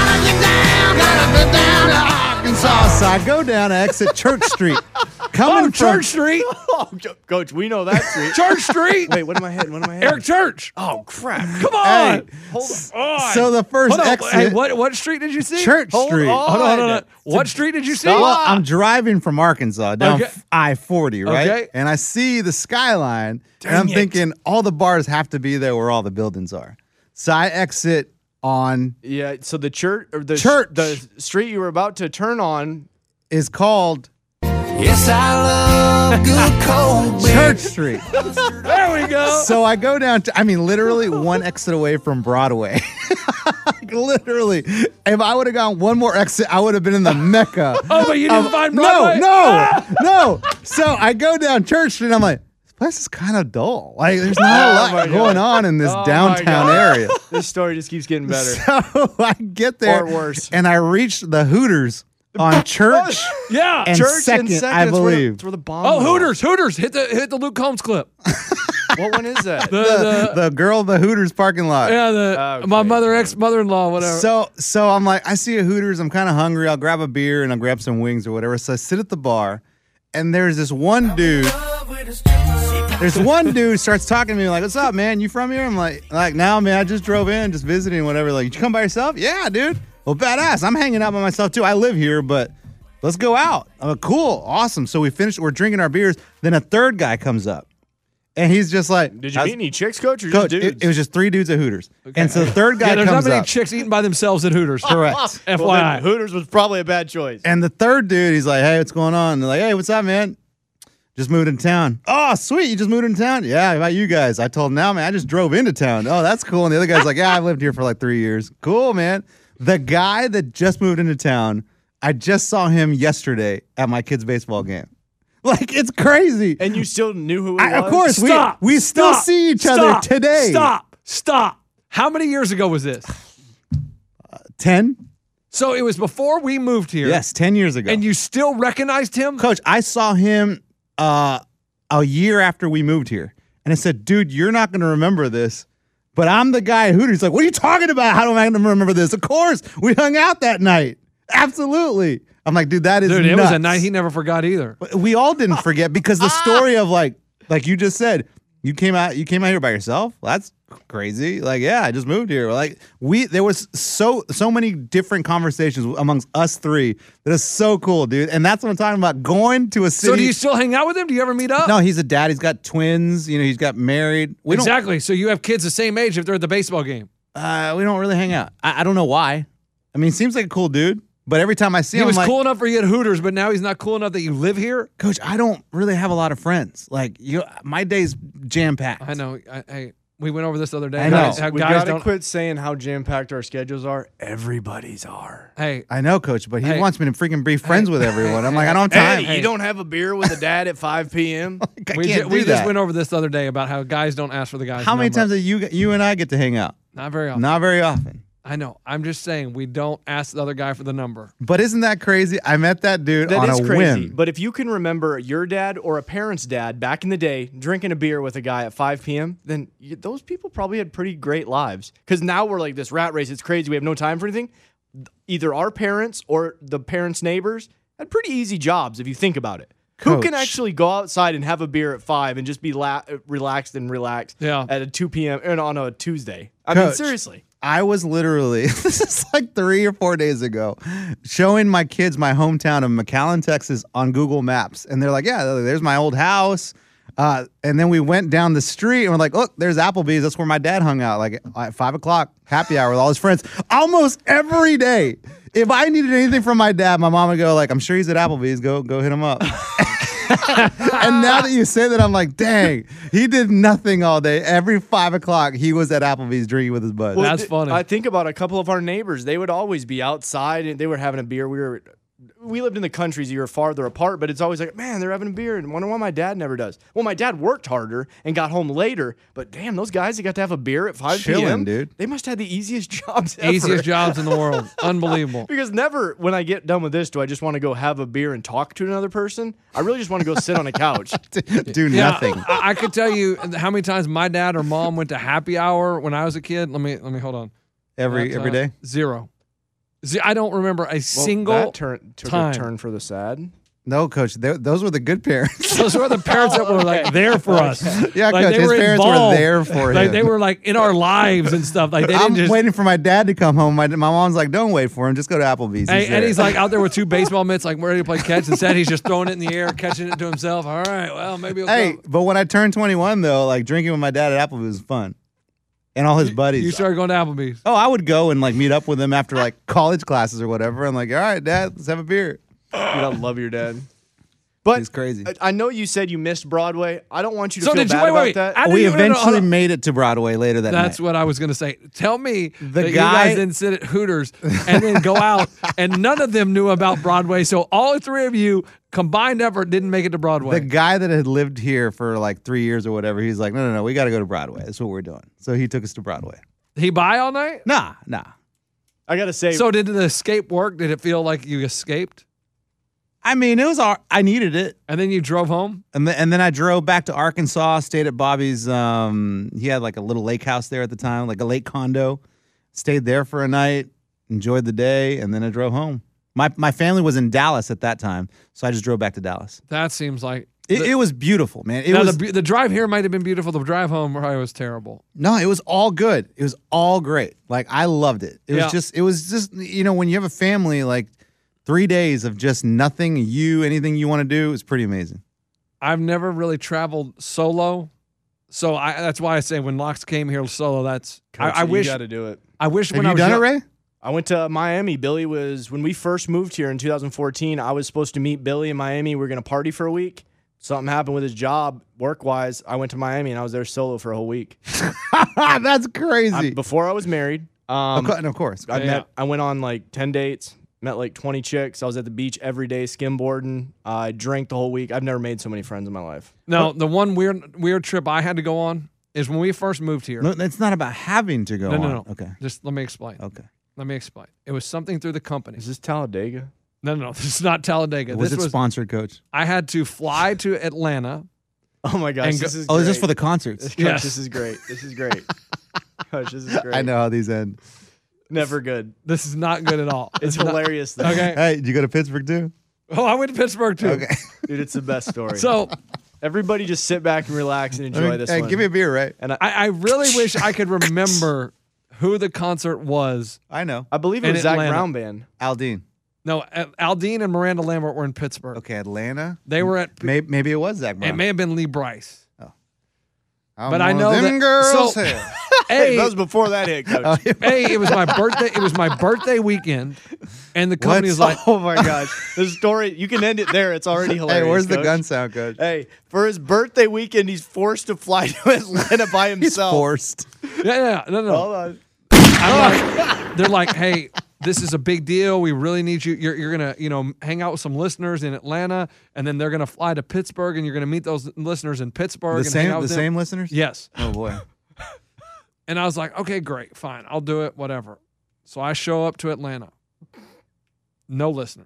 gotta get down to Arkansas. So I go down to exit Church Street. Church Street. Oh, Coach, we know that street. Church Street. Wait, what am I hitting? Eric Church. Oh, crap. Come on. Hey, Hold on. so the first exit. Hey, what street did you see? Church Street. Hold on. What street did you see? Well, I'm driving from Arkansas down Okay. I-40, right? Okay. And I see the skyline, and I'm thinking all the bars have to be there where all the buildings are. So I exit on Yeah, so the church, or the street you were about to turn on is called Yes, I love good cold beer. Church Street. There we go. So I go down to, literally one exit away from Broadway. Literally. If I would have gone one more exit, I would have been in the Mecca. Oh, but you didn't find Broadway? No. So I go down Church Street and I'm like, this place is kind of dull. Like, there's not a lot going on in this downtown area. This story just keeps getting better. So I get there. Or worse. And I reach the Hooters on Church. Yeah. And Church second, and I believe. That's where the bomb Oh, was. Hooters. Hit the Luke Combs clip. What one is that? The girl, the Hooters parking lot. Yeah, Okay. my ex-mother-in-law, whatever. So I'm like, I see a Hooters. I'm kind of hungry. I'll grab a beer and I'll grab some wings or whatever. So I sit at the bar, and there's this one dude. Starts talking to me like, "What's up, man? You from here?" I'm like, "No, man. I just drove in, just visiting, whatever." Like, "You come by yourself?" "Yeah, dude." "Well, badass. I'm hanging out by myself too. I live here, but let's go out." I'm like, "Cool, awesome." So we finished. We're drinking our beers. Then a third guy comes up, and he's just like, Did you meet any chicks, Coach, or Coach, just dudes? it was just 3 dudes at Hooters. And so the third guy there's comes not many up. chicks eating by themselves at Hooters. Correct. FYI. Well, then Hooters was probably a bad choice. And the third dude, he's like, "Hey, what's going on?" And they're like, "Hey, what's up, man? Just moved into town." "Oh, sweet. You just moved into town?" "Yeah, how about you guys?" I told him, "No, man, I just drove into town." "Oh, that's cool." And the other guy's like, "Yeah, I've lived here for like 3 years." "Cool, man." The guy that just moved into town, I just saw him yesterday at my kid's baseball game. Like, it's crazy. And you still knew who he was? Of course, Stop. we still see each other today. Stop. How many years ago was this? 10? So it was before we moved here. Yes, 10 years ago. And you still recognized him? Coach, I saw him a year after we moved here. And I said, "Dude, you're not going to remember this, but I'm the guy at Hooters." He's like, "What are you talking about? How do I remember this?" "Of course, we hung out that night." Absolutely. I'm like, dude, that is Dude, it nuts. was a night he never forgot either. We all didn't forget because the story of like you just said, you came out here by yourself. That's crazy. Like, yeah, I just moved here. Like there was so many different conversations amongst us three that is so cool, dude. And that's what I'm talking about. Going to a city. So do you still hang out with him? Do you ever meet up? No, he's a dad. He's got twins. You know, he's got married. Exactly. So you have kids the same age if they're at the baseball game. We don't really hang out. I don't know why. I mean, seems like a cool dude. But every time I see him, He was I'm like, cool enough for you at Hooters, but now he's not cool enough that you live here? Coach, I don't really have a lot of friends. Like, my day's jam-packed. I know. We went over this the other day. I know. How We guys gotta don't. quit saying how jam-packed our schedules are. Everybody's are. Hey, I know, Coach, but he Hey. wants me to freaking be friends with everyone. I'm like, I don't have time. Hey, you don't have a beer with a dad at 5 p.m.? I we can't do just that. went over this the other day about how guys don't ask for the guys' How many number. times do you and I get to hang out? Not very often. Not very often. I know. I'm just saying we don't ask the other guy for the number. But isn't that crazy? I met that dude That on is a crazy. whim. But if you can remember your dad or a parent's dad back in the day drinking a beer with a guy at 5 p.m., then those people probably had pretty great lives. Because now we're like this rat race. It's crazy. We have no time for anything. Either our parents or the parents' neighbors had pretty easy jobs if you think about it. Who can Coach. actually go outside and have a beer at 5 and just be relaxed Yeah. at a 2 p.m. and on a Tuesday? I mean, Coach. seriously. I was literally, this is like 3 or 4 days ago, showing my kids my hometown of McAllen, Texas on Google Maps. And they're like, yeah, there's my old house. And then we went down the street and we're like, look, there's Applebee's. That's where my dad hung out, like at 5 o'clock, happy hour with all his friends. Almost every day. If I needed anything from my dad, my mom would go like, I'm sure he's at Applebee's. Go hit him up. And now that you say that, I'm like, dang, he did nothing all day. Every 5 o'clock, he was at Applebee's drinking with his buds. Well, That's funny. I think about a couple of our neighbors. They would always be outside and they were having a beer. We lived in the countries, you were farther apart, but it's always like, man, they're having a beer, and wonder why my dad never does. Well, my dad worked harder and got home later, but damn, those guys that got to have a beer at 5 Chilling, p.m., dude. they must have the easiest jobs ever. Easiest jobs in the world. Unbelievable. Because never, when I get done with this, do I just want to go have a beer and talk to another person. I really just want to go sit on a couch. Do Yeah, nothing. I could tell you how many times my dad or mom went to happy hour when I was a kid. Let me hold on. Every day. Zero. I don't remember a Well, single that took time. a turn for the sad. No, Coach. Those were the good parents. Those were the parents that were like there for us. Yeah, Like, Coach. they His were parents were involved. there for Like him. they were like in our lives and stuff. Like they I'm didn't just. waiting for my dad to come home. My mom's like, don't wait for him. Just go to Applebee's. And there. he's like out there with 2 baseball mitts, like ready to play catch. Instead, he's just throwing it in the air, catching it to himself. All right, well, maybe he'll hey, come. but when I turned 21, though, like drinking with my dad at Applebee's was fun. And all his buddies. You started going to Applebee's. Oh, I would go and like meet up with him after like college classes or whatever. I'm like, all right, Dad, let's have a beer. Dude, I love your dad. But He's crazy. I know you said you missed Broadway. I don't want you to So feel did you bad wait? about Wait, that. I didn't We even know- eventually made it to Broadway later that That's night. what I was going to say. Tell me that you guy- guys didn't sit at Hooters and then go out, and none of them knew about Broadway. So all 3 of you combined effort didn't make it to Broadway. The guy that had lived here for like 3 years or whatever, he's like, no, we got to go to Broadway. That's what we're doing. So he took us to Broadway. He buy all night? Nah. I got to say, So did the escape work? Did it feel like you escaped? I mean, it was I needed it. And then you drove home? And then I drove back to Arkansas, stayed at Bobby's. He had like a little lake house there at the time, like a lake condo. Stayed there for a night, enjoyed the day, and then I drove home. My family was in Dallas at that time, so I just drove back to Dallas. That seems like It was beautiful, man. It now, was the drive here might have been beautiful. The drive home probably was terrible. no, it was all good. It was all great. Like I loved it. It Yeah. was just when you have a family, like 3 days of just nothing, anything you want to do is pretty amazing. I've never really traveled solo, so that's why I say when Locks came here solo, that's Coach, I you wish got to do it. I wish Have when I you was done it, young- Ray? I went to Miami. Billy was, when we first moved here in 2014, I was supposed to meet Billy in Miami. We were going to party for a week. Something happened with his job, work-wise. I went to Miami, and I was there solo for a whole week. That's crazy. Before I was married, And of course. Yeah. I went on like 10 dates, met like 20 chicks. I was at the beach every day skimboarding. I drank the whole week. I've never made so many friends in my life. No, the one weird trip I had to go on is when we first moved here. No, it's not about having to go on. No. Okay. Just let me explain. Okay. Let me explain. It was something through the company. Is this Talladega? No. This is not Talladega. Was this it was sponsored, Coach? I had to fly to Atlanta. Oh my gosh, And this go- is Oh, great. is this for the concerts? Coach, Yes. This is great. This is great. Coach, this is great. I know how these end. Never good. This is not good at all. It's hilarious though. Okay. Hey, did you go to Pittsburgh too? Oh, I went to Pittsburgh too. Okay. Dude, it's the best story. So everybody just sit back and relax and enjoy this Hey, one. give me a beer, right? And I really wish I could remember who the concert was. I know. I believe it in was Zach Atlanta. Brown Band. Aldine. No, Aldine and Miranda Lambert were in Pittsburgh. Okay, Atlanta. They were at. Maybe it was Zach Brown. It may have been Lee Bryce. I'm but I one know of them that- girls so- here. Hey, Hey, that was before that hit, Coach. hey, it was my birthday. It was my birthday weekend, and the company was like, Oh my gosh. The story, you can end it there. It's already hilarious. Hey, where's the Coach. gun sound, Coach? Hey, for his birthday weekend, he's forced to fly to Atlanta by He's himself. forced. "Yeah, no." Hold on. They're like, "Hey, this is a big deal. We really need you. You're gonna, hang out with some listeners in Atlanta, and then they're gonna fly to Pittsburgh, and you're gonna meet those listeners in Pittsburgh. The and hang same, out the with them." same listeners. Yes. Oh boy. And I was like, okay, great, fine, I'll do it, whatever. So I show up to Atlanta. No listeners.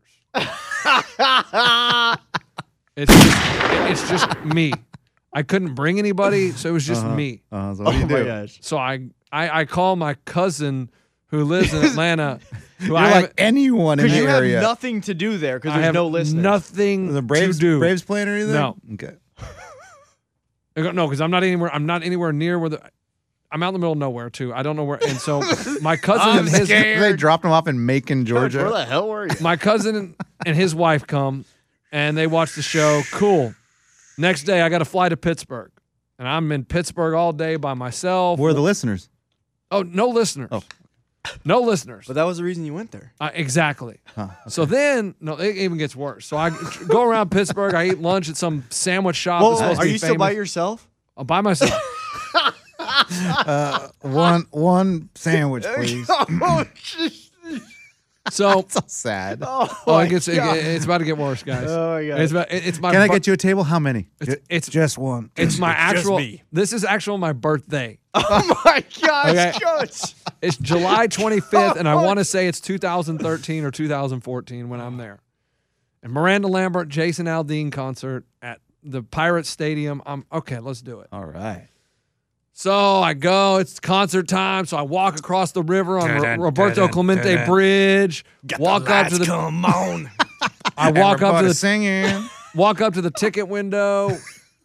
It's just me. I couldn't bring anybody, so it was just me. So what do you Oh my do? gosh. So I call my cousin who lives in Atlanta. Who You're I like haven't- anyone in Because the you area. have nothing to do there because I there's have no listeners. nothing The Braves, to do. Braves playing or anything? No. Okay. I go, no, because I'm not anywhere near where I'm out in the middle of nowhere too. I don't know where. And so my cousin and his They dropped him off in Macon, Coach, Georgia. where the hell were you? my cousin and his wife come and they watch the show. Cool. Next day, I got to fly to Pittsburgh, and I'm in Pittsburgh all day by myself. Where are the listeners? Oh, no listeners. Oh. No listeners. But that was the reason you went there. Exactly. Huh, So then, no, it even gets worse. So I go around Pittsburgh. I eat lunch at some sandwich shop. Well, that's supposed to are be you still by famous. yourself? I'm by myself. One sandwich, please. So, So sad. it's about to get worse, guys. Oh my God. It's my. Can I get you a table? How many? It's just one. It's my actual. me. This is actually my birthday. Oh my gosh, Okay. Coach. It's July 25th, and I want to say it's 2013 or 2014 when I'm there. And Miranda Lambert, Jason Aldean concert at the Pirates Stadium. Okay, let's do it. All right. So I go. It's concert time. So I walk across the river on Roberto Clemente Bridge. Walk up to the. Come on. I walk up to Everybody the singing. walk up to the ticket window.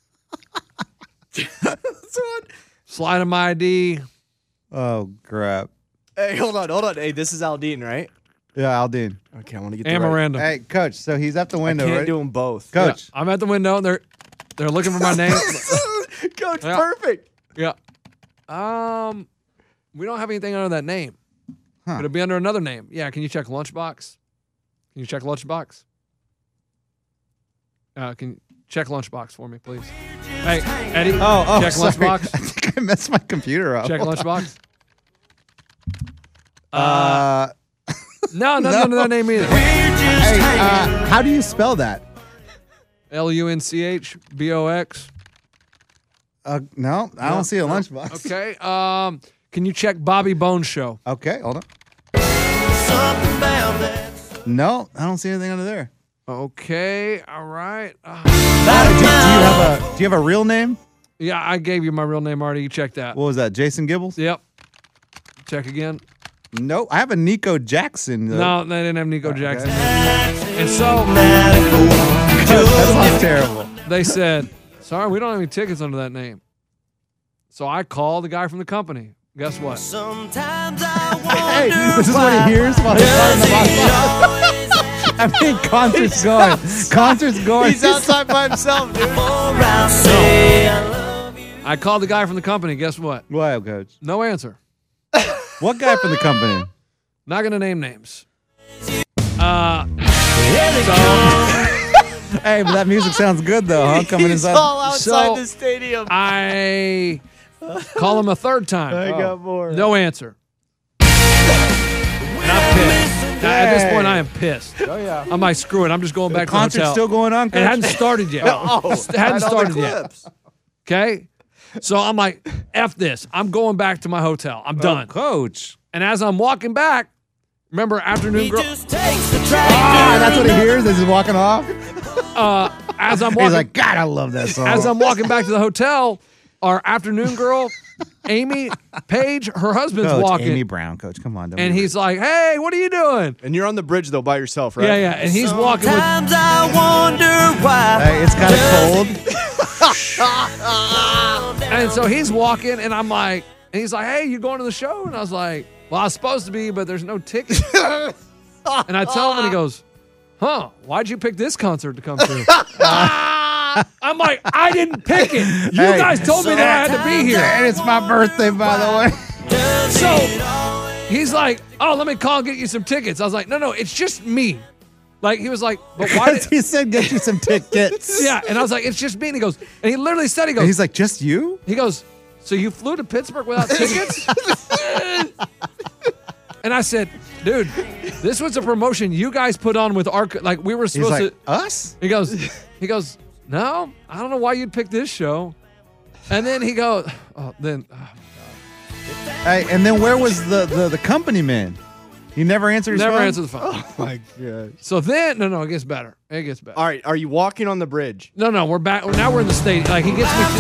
Slide in my ID. Oh crap. Hey, hold on. Hey, this is Aldine, right? Yeah, Aldine. Okay, I want to get And the right. Miranda. Hey, Coach. So he's at the I window, can't right? do them both. Coach. Yeah, I'm at the window. And they're looking for my name. Coach, Yeah. perfect. Yeah. We don't have anything under that name. Huh. Could it be under another name? Yeah. Can you check Lunchbox? Can you check Lunchbox? Can you check Lunchbox for me, please? Hey, Eddie. Oh, check sorry. Lunchbox. I think I messed my computer up. Check Lunchbox. No. No, that name either. Hey, how do you spell that? LUNCHBOX. No, I don't see a lunchbox. Okay. Can you check Bobby Bones Show? Okay, hold on. No, I don't see anything under there. Okay. All right. Do you have a real name? Yeah, I gave you my real name already. You check that. What was that? Jason Gibbles? Yep. Check again. No, I have a Nico Jackson. No, they didn't have Nico Jackson. Okay. And so That sounds terrible. they said, sorry, we don't have any tickets under that name. So I called the guy from the company. Guess what? Hey, this is what he hears while he's talking about. I mean, concert's going. Concert's going. He's outside by himself, dude. I called the guy from the company. Guess what? Wow, Coach. No answer. What guy from the company? Not going to name names. Hey, but that music sounds good though, huh? Coming He's inside. all outside So- the stadium. I call him a third time. I got more. No answer. And I'm pissed. Now, at this point, I am pissed. Oh, yeah. I'm like, screw it. I'm just going back to the Concert's hotel. still going on, It Coach? hadn't started yet. Oh, It hadn't had all the started yet. clips. Okay? So I'm like, F this. I'm going back to my hotel. I'm done. Coach. And as I'm walking back, remember Afternoon Girl? That's what he hears as he's walking off. As I'm He's walking, like, God, I love that song. as I'm walking back to the hotel, our Afternoon Girl Amy Paige, her husband's Coach, walking. Amy Brown, Coach. Come on. Don't And be he's like, hey, what are you doing? And you're on the bridge though by yourself, right? Yeah, yeah. And he's walking with. Sometimes I wonder why. Hey, it's kind of cold. And so he's walking, and I'm like, and he's like, hey, you going to the show? And I was like, well, I was supposed to be, but there's no ticket. And I tell him, and he goes, huh, why'd you pick this concert to come to? I'm like, I didn't pick it. You Hey, guys told me that I had to be here. And it's my birthday, by the way. So he's like, oh, let me call and get you some tickets. I was like, no, it's just me. Like, he was like, but why Because did... he said get you some tickets. Yeah, and I was like, it's just me. And he goes, and he literally said, he And goes, he's like, just you? he goes, so you flew to Pittsburgh without tickets? And I said, dude, this was a promotion you guys put on with our, like, we were He's supposed like, to. us? He goes, no, I don't know why you'd pick this show. And then he goes, Hey, and then where was the company man? He never answered his never phone? answered the phone. Oh my god. So then, no, it gets better. It gets better. All right, are you walking on the bridge? No, we're back. Now we're in the state. Like, he gets me.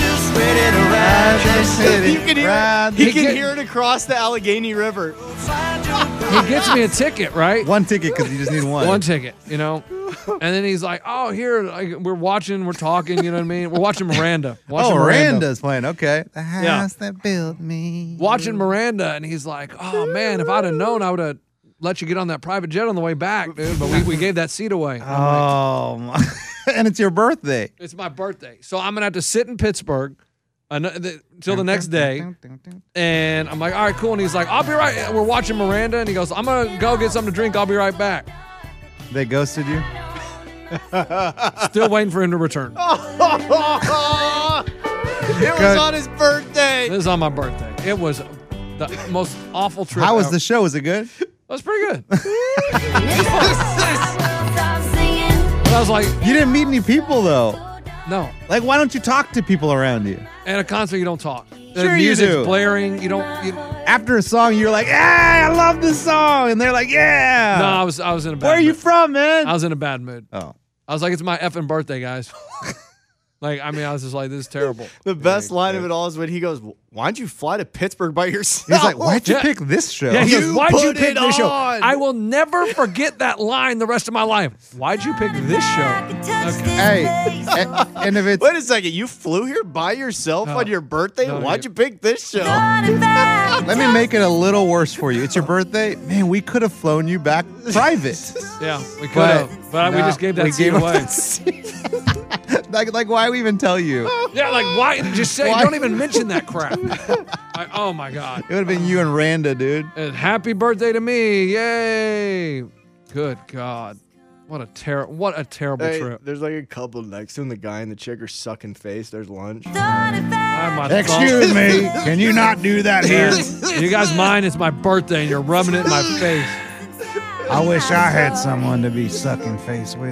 You can hear it. He He can get- hear it across the Allegheny River. He gets me a ticket, right? One ticket because you just need one. One ticket, you know? And then he's like, oh, here, like, we're watching, we're talking, you know what I mean? We're watching Miranda. Watching Miranda's playing. Okay. The house Yeah. that built me. Watching Miranda, and he's like, oh, man, if I'd have known, I would have let you get on that private jet on the way back, dude. But we gave that seat away. Oh, my. And it's your birthday. It's my birthday. So I'm going to have to sit in Pittsburgh till the next day. And I'm like, all right, cool. And he's like, I'll be right. We're watching Miranda. And he goes, I'm going to go get something to drink. I'll be right back. They ghosted you? Still waiting for him to return. It was on his birthday. This is on my birthday. It was the most awful trip. How was ever. the show? Was it good? It was pretty good. But I was like, You didn't meet any people, though. no. Like, why don't you talk to people around you? At a concert, you don't talk. The Sure you music's do. blaring. You don't. After a song, you're like, "Hey, I love this song," and they're like, "Yeah." No, I was in a bad. Where are you mood. from, man? I was in a bad mood. Oh, I was like, it's my effing birthday, guys. Like, I mean, I was just like, this is terrible. The best line of it all is when he goes, why'd you fly to Pittsburgh by yourself? he's like, "Why'd you Yeah. pick this show?" Yeah, he goes, You why'd you put pick it this show? on. I will never forget that line the rest of my life. Why'd you pick this show? Okay. Hey, and if it's Wait a second, you flew here by yourself on your birthday? No, Why'd you- you pick this show? let me make it a little worse for you. It's your birthday, man. We could have flown you back private. Yeah, we could have. But we no, just gave that we seat gave up away. that seat. like, why we even tell you? Yeah, like, why? Just say, Why? don't even mention that crap. Oh, my God. It would have been you and Randa, dude. And happy birthday to me. Yay. Good God. What a terrible Hey, trip. there's like a couple next to him. The guy and the chick are sucking face. There's lunch. I might Excuse me, can you not do that here? You guys mind? It's my birthday and you're rubbing it in my face. I wish I had someone to be sucking face with.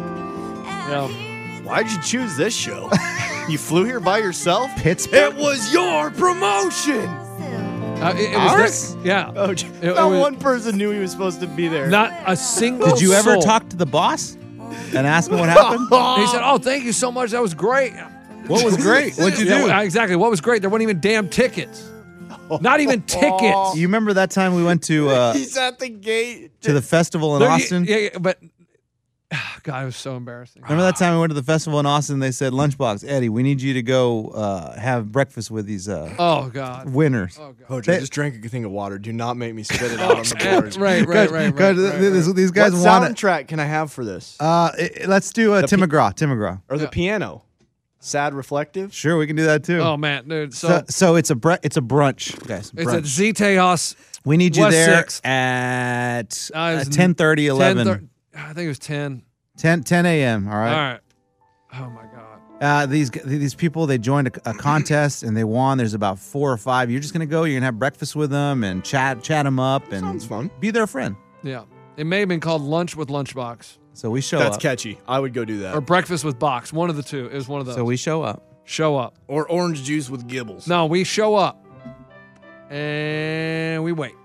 Yeah. Why'd you choose this show? You flew here by yourself? Pittsburgh. It was your promotion. It was Ours? yeah. Oh, It not was- one person knew he was supposed to be there. Not a single Did you ever soul. talk to the boss and ask him what happened? And he said, oh, thank you so much. That was great. What was great? What'd you do? Yeah, exactly. What was great? There weren't even damn tickets. Not even tickets. You remember that time we went to He's at the gate. the festival in There- Austin? Yeah, but God, it was so embarrassing. Remember that time we went to the festival in Austin? They said, "Lunchbox, Eddie, we need you to go have breakfast with these Oh God. winners." Oh God. Oh, They- just drink a thing of water. Do not make me spit it out on the board. Right. These guys What want it. soundtrack can I have for this? Let's do Tim McGraw. Tim McGraw. Or the piano? Sad reflective? Sure, we can do that too. Oh man, dude. So it's a brunch, guys. It's brunch. at Z Tejas. We need you West there 6th. at it was 10:30, 11. 10:30 I think it was 10. 10 a.m. All All right. right. Oh my God. These people, they joined a contest and they won. There's about 4 or 5. You're just gonna go. You're gonna have breakfast with them and chat them up and Sounds fun. be their friend. Yeah. It may have been called Lunch with Lunchbox So we show That's up. catchy. I would go do that. or Breakfast with Box. One of the two. It was one of those. So we show up. show up. Or orange juice with Gibbles. No, we show up and we wait.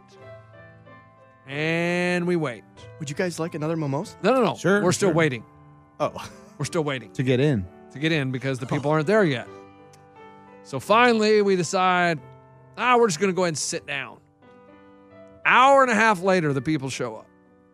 And we wait. Would you guys like another mimosa? No. Sure, We're still sure. waiting. Oh. We're still waiting To get in. to get in because the people aren't there yet. So finally, we decide, we're just going to go ahead and sit down. Hour and a half later, the people show up.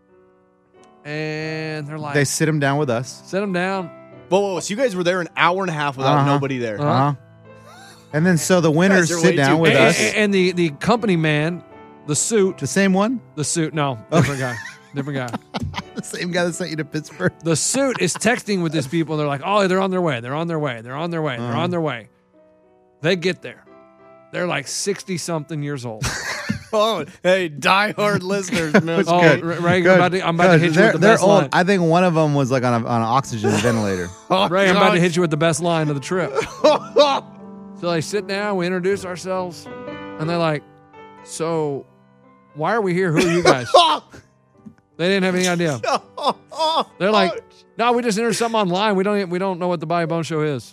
And they're like, They sit him down with us. sit them down. Whoa, so you guys were there an hour and a half without nobody there. And then so the winners Guys are sit way down too with big. us. And the company man, the suit, The same one? no, different guy. Different guy. The same guy that sent you to Pittsburgh. The suit is texting with these people. And they're like, oh, they're on their way. They're on their way. They're on their way. They're on their way. They get there. They're like 60-something years old. Oh, hey, diehard listeners, man. Oh, good. Ray, Good. I'm about to hit you with the They're best old. line. I think one of them was like on an oxygen ventilator. Ray, I'm about to hit you with the best line of the trip. So they sit down, we introduce ourselves, and they're like, so why are we here? Who are you guys? They didn't have any idea. They're like, no, we just entered something online. We don't know what the Bobby Bone Show is.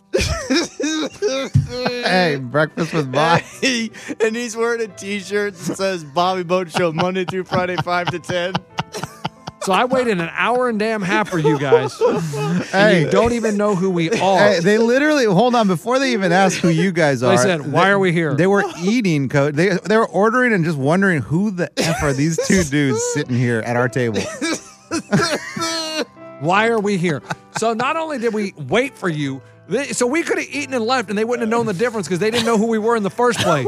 Hey, breakfast with Bob. And he's wearing a T-shirt that says Bobby Boat Show Monday through Friday, 5 to 10. So I waited an hour and damn half for you guys. And Hey. you don't even know who we are. Hey, they literally hold on before they even ask who you guys are. They said, "Why are we here?" They were eating, Coach. They were ordering and just wondering who the f are these two dudes sitting here at our table. Why are we here? So not only did we wait for you, so we could have eaten and left, and they wouldn't have known the difference because they didn't know who we were in the first place.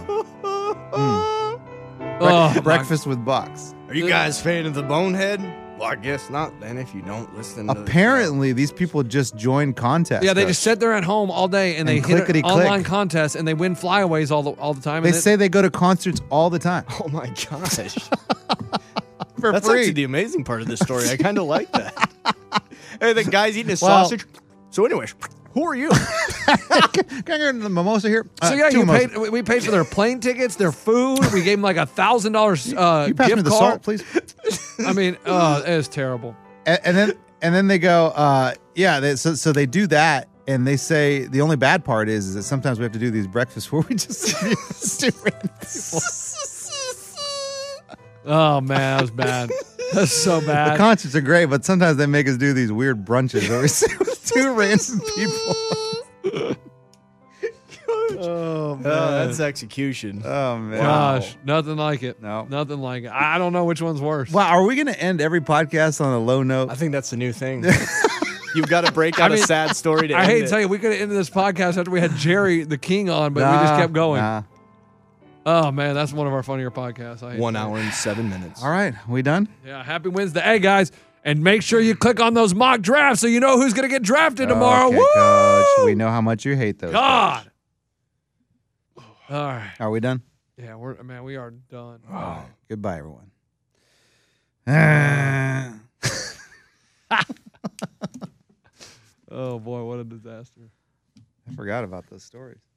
Oh, Breakfast with Box. Are you guys fan of the Bonehead? Well, I guess not then if you don't listen to Apparently, these people just joined contests. Yeah, they Coach. just sit there at home all day and they hit clickety an click. online contest and they win flyaways all the time. They and say they go to concerts all the time Oh my gosh. for That's free. actually the amazing part of this story. I kind of like that. Hey, the guy's eating his Well- sausage. So anyways, who are you? Can I get the mimosa here? So yeah, two mimosas. we paid for their plane tickets, their food. We gave them like $1,000 Can you pass me gift the card. salt, please? I mean, it is terrible. and then they go, so they do that, and they say the only bad part is that sometimes we have to do these breakfasts where we just stupid people. Oh man, that was bad. That's so The bad. concerts are great, but sometimes they make us do these weird brunches where we sit with two random people. Oh man. That's execution. Oh man! Gosh, nothing like it. No. Nothing like it. I don't know which one's worse. Wow, are we going to end every podcast on a low note? I think that's the new thing. You've got to break out I mean, a sad story to I end hate to it. tell you, we could have ended this podcast after we had Jerry the King on, but we just kept going. Nah. Oh man, that's one of our funnier podcasts. I hate 1 to say it. hour and 7 minutes. All right, we done? Yeah, happy Wednesday. Hey guys, and make sure you click on those mock drafts so you know who's gonna get drafted tomorrow. Okay, Woo! Coach. We know how much you hate those. God. All right. Are we done? Yeah, we are done. Goodbye, everyone. Oh boy, what a disaster. I forgot about those stories.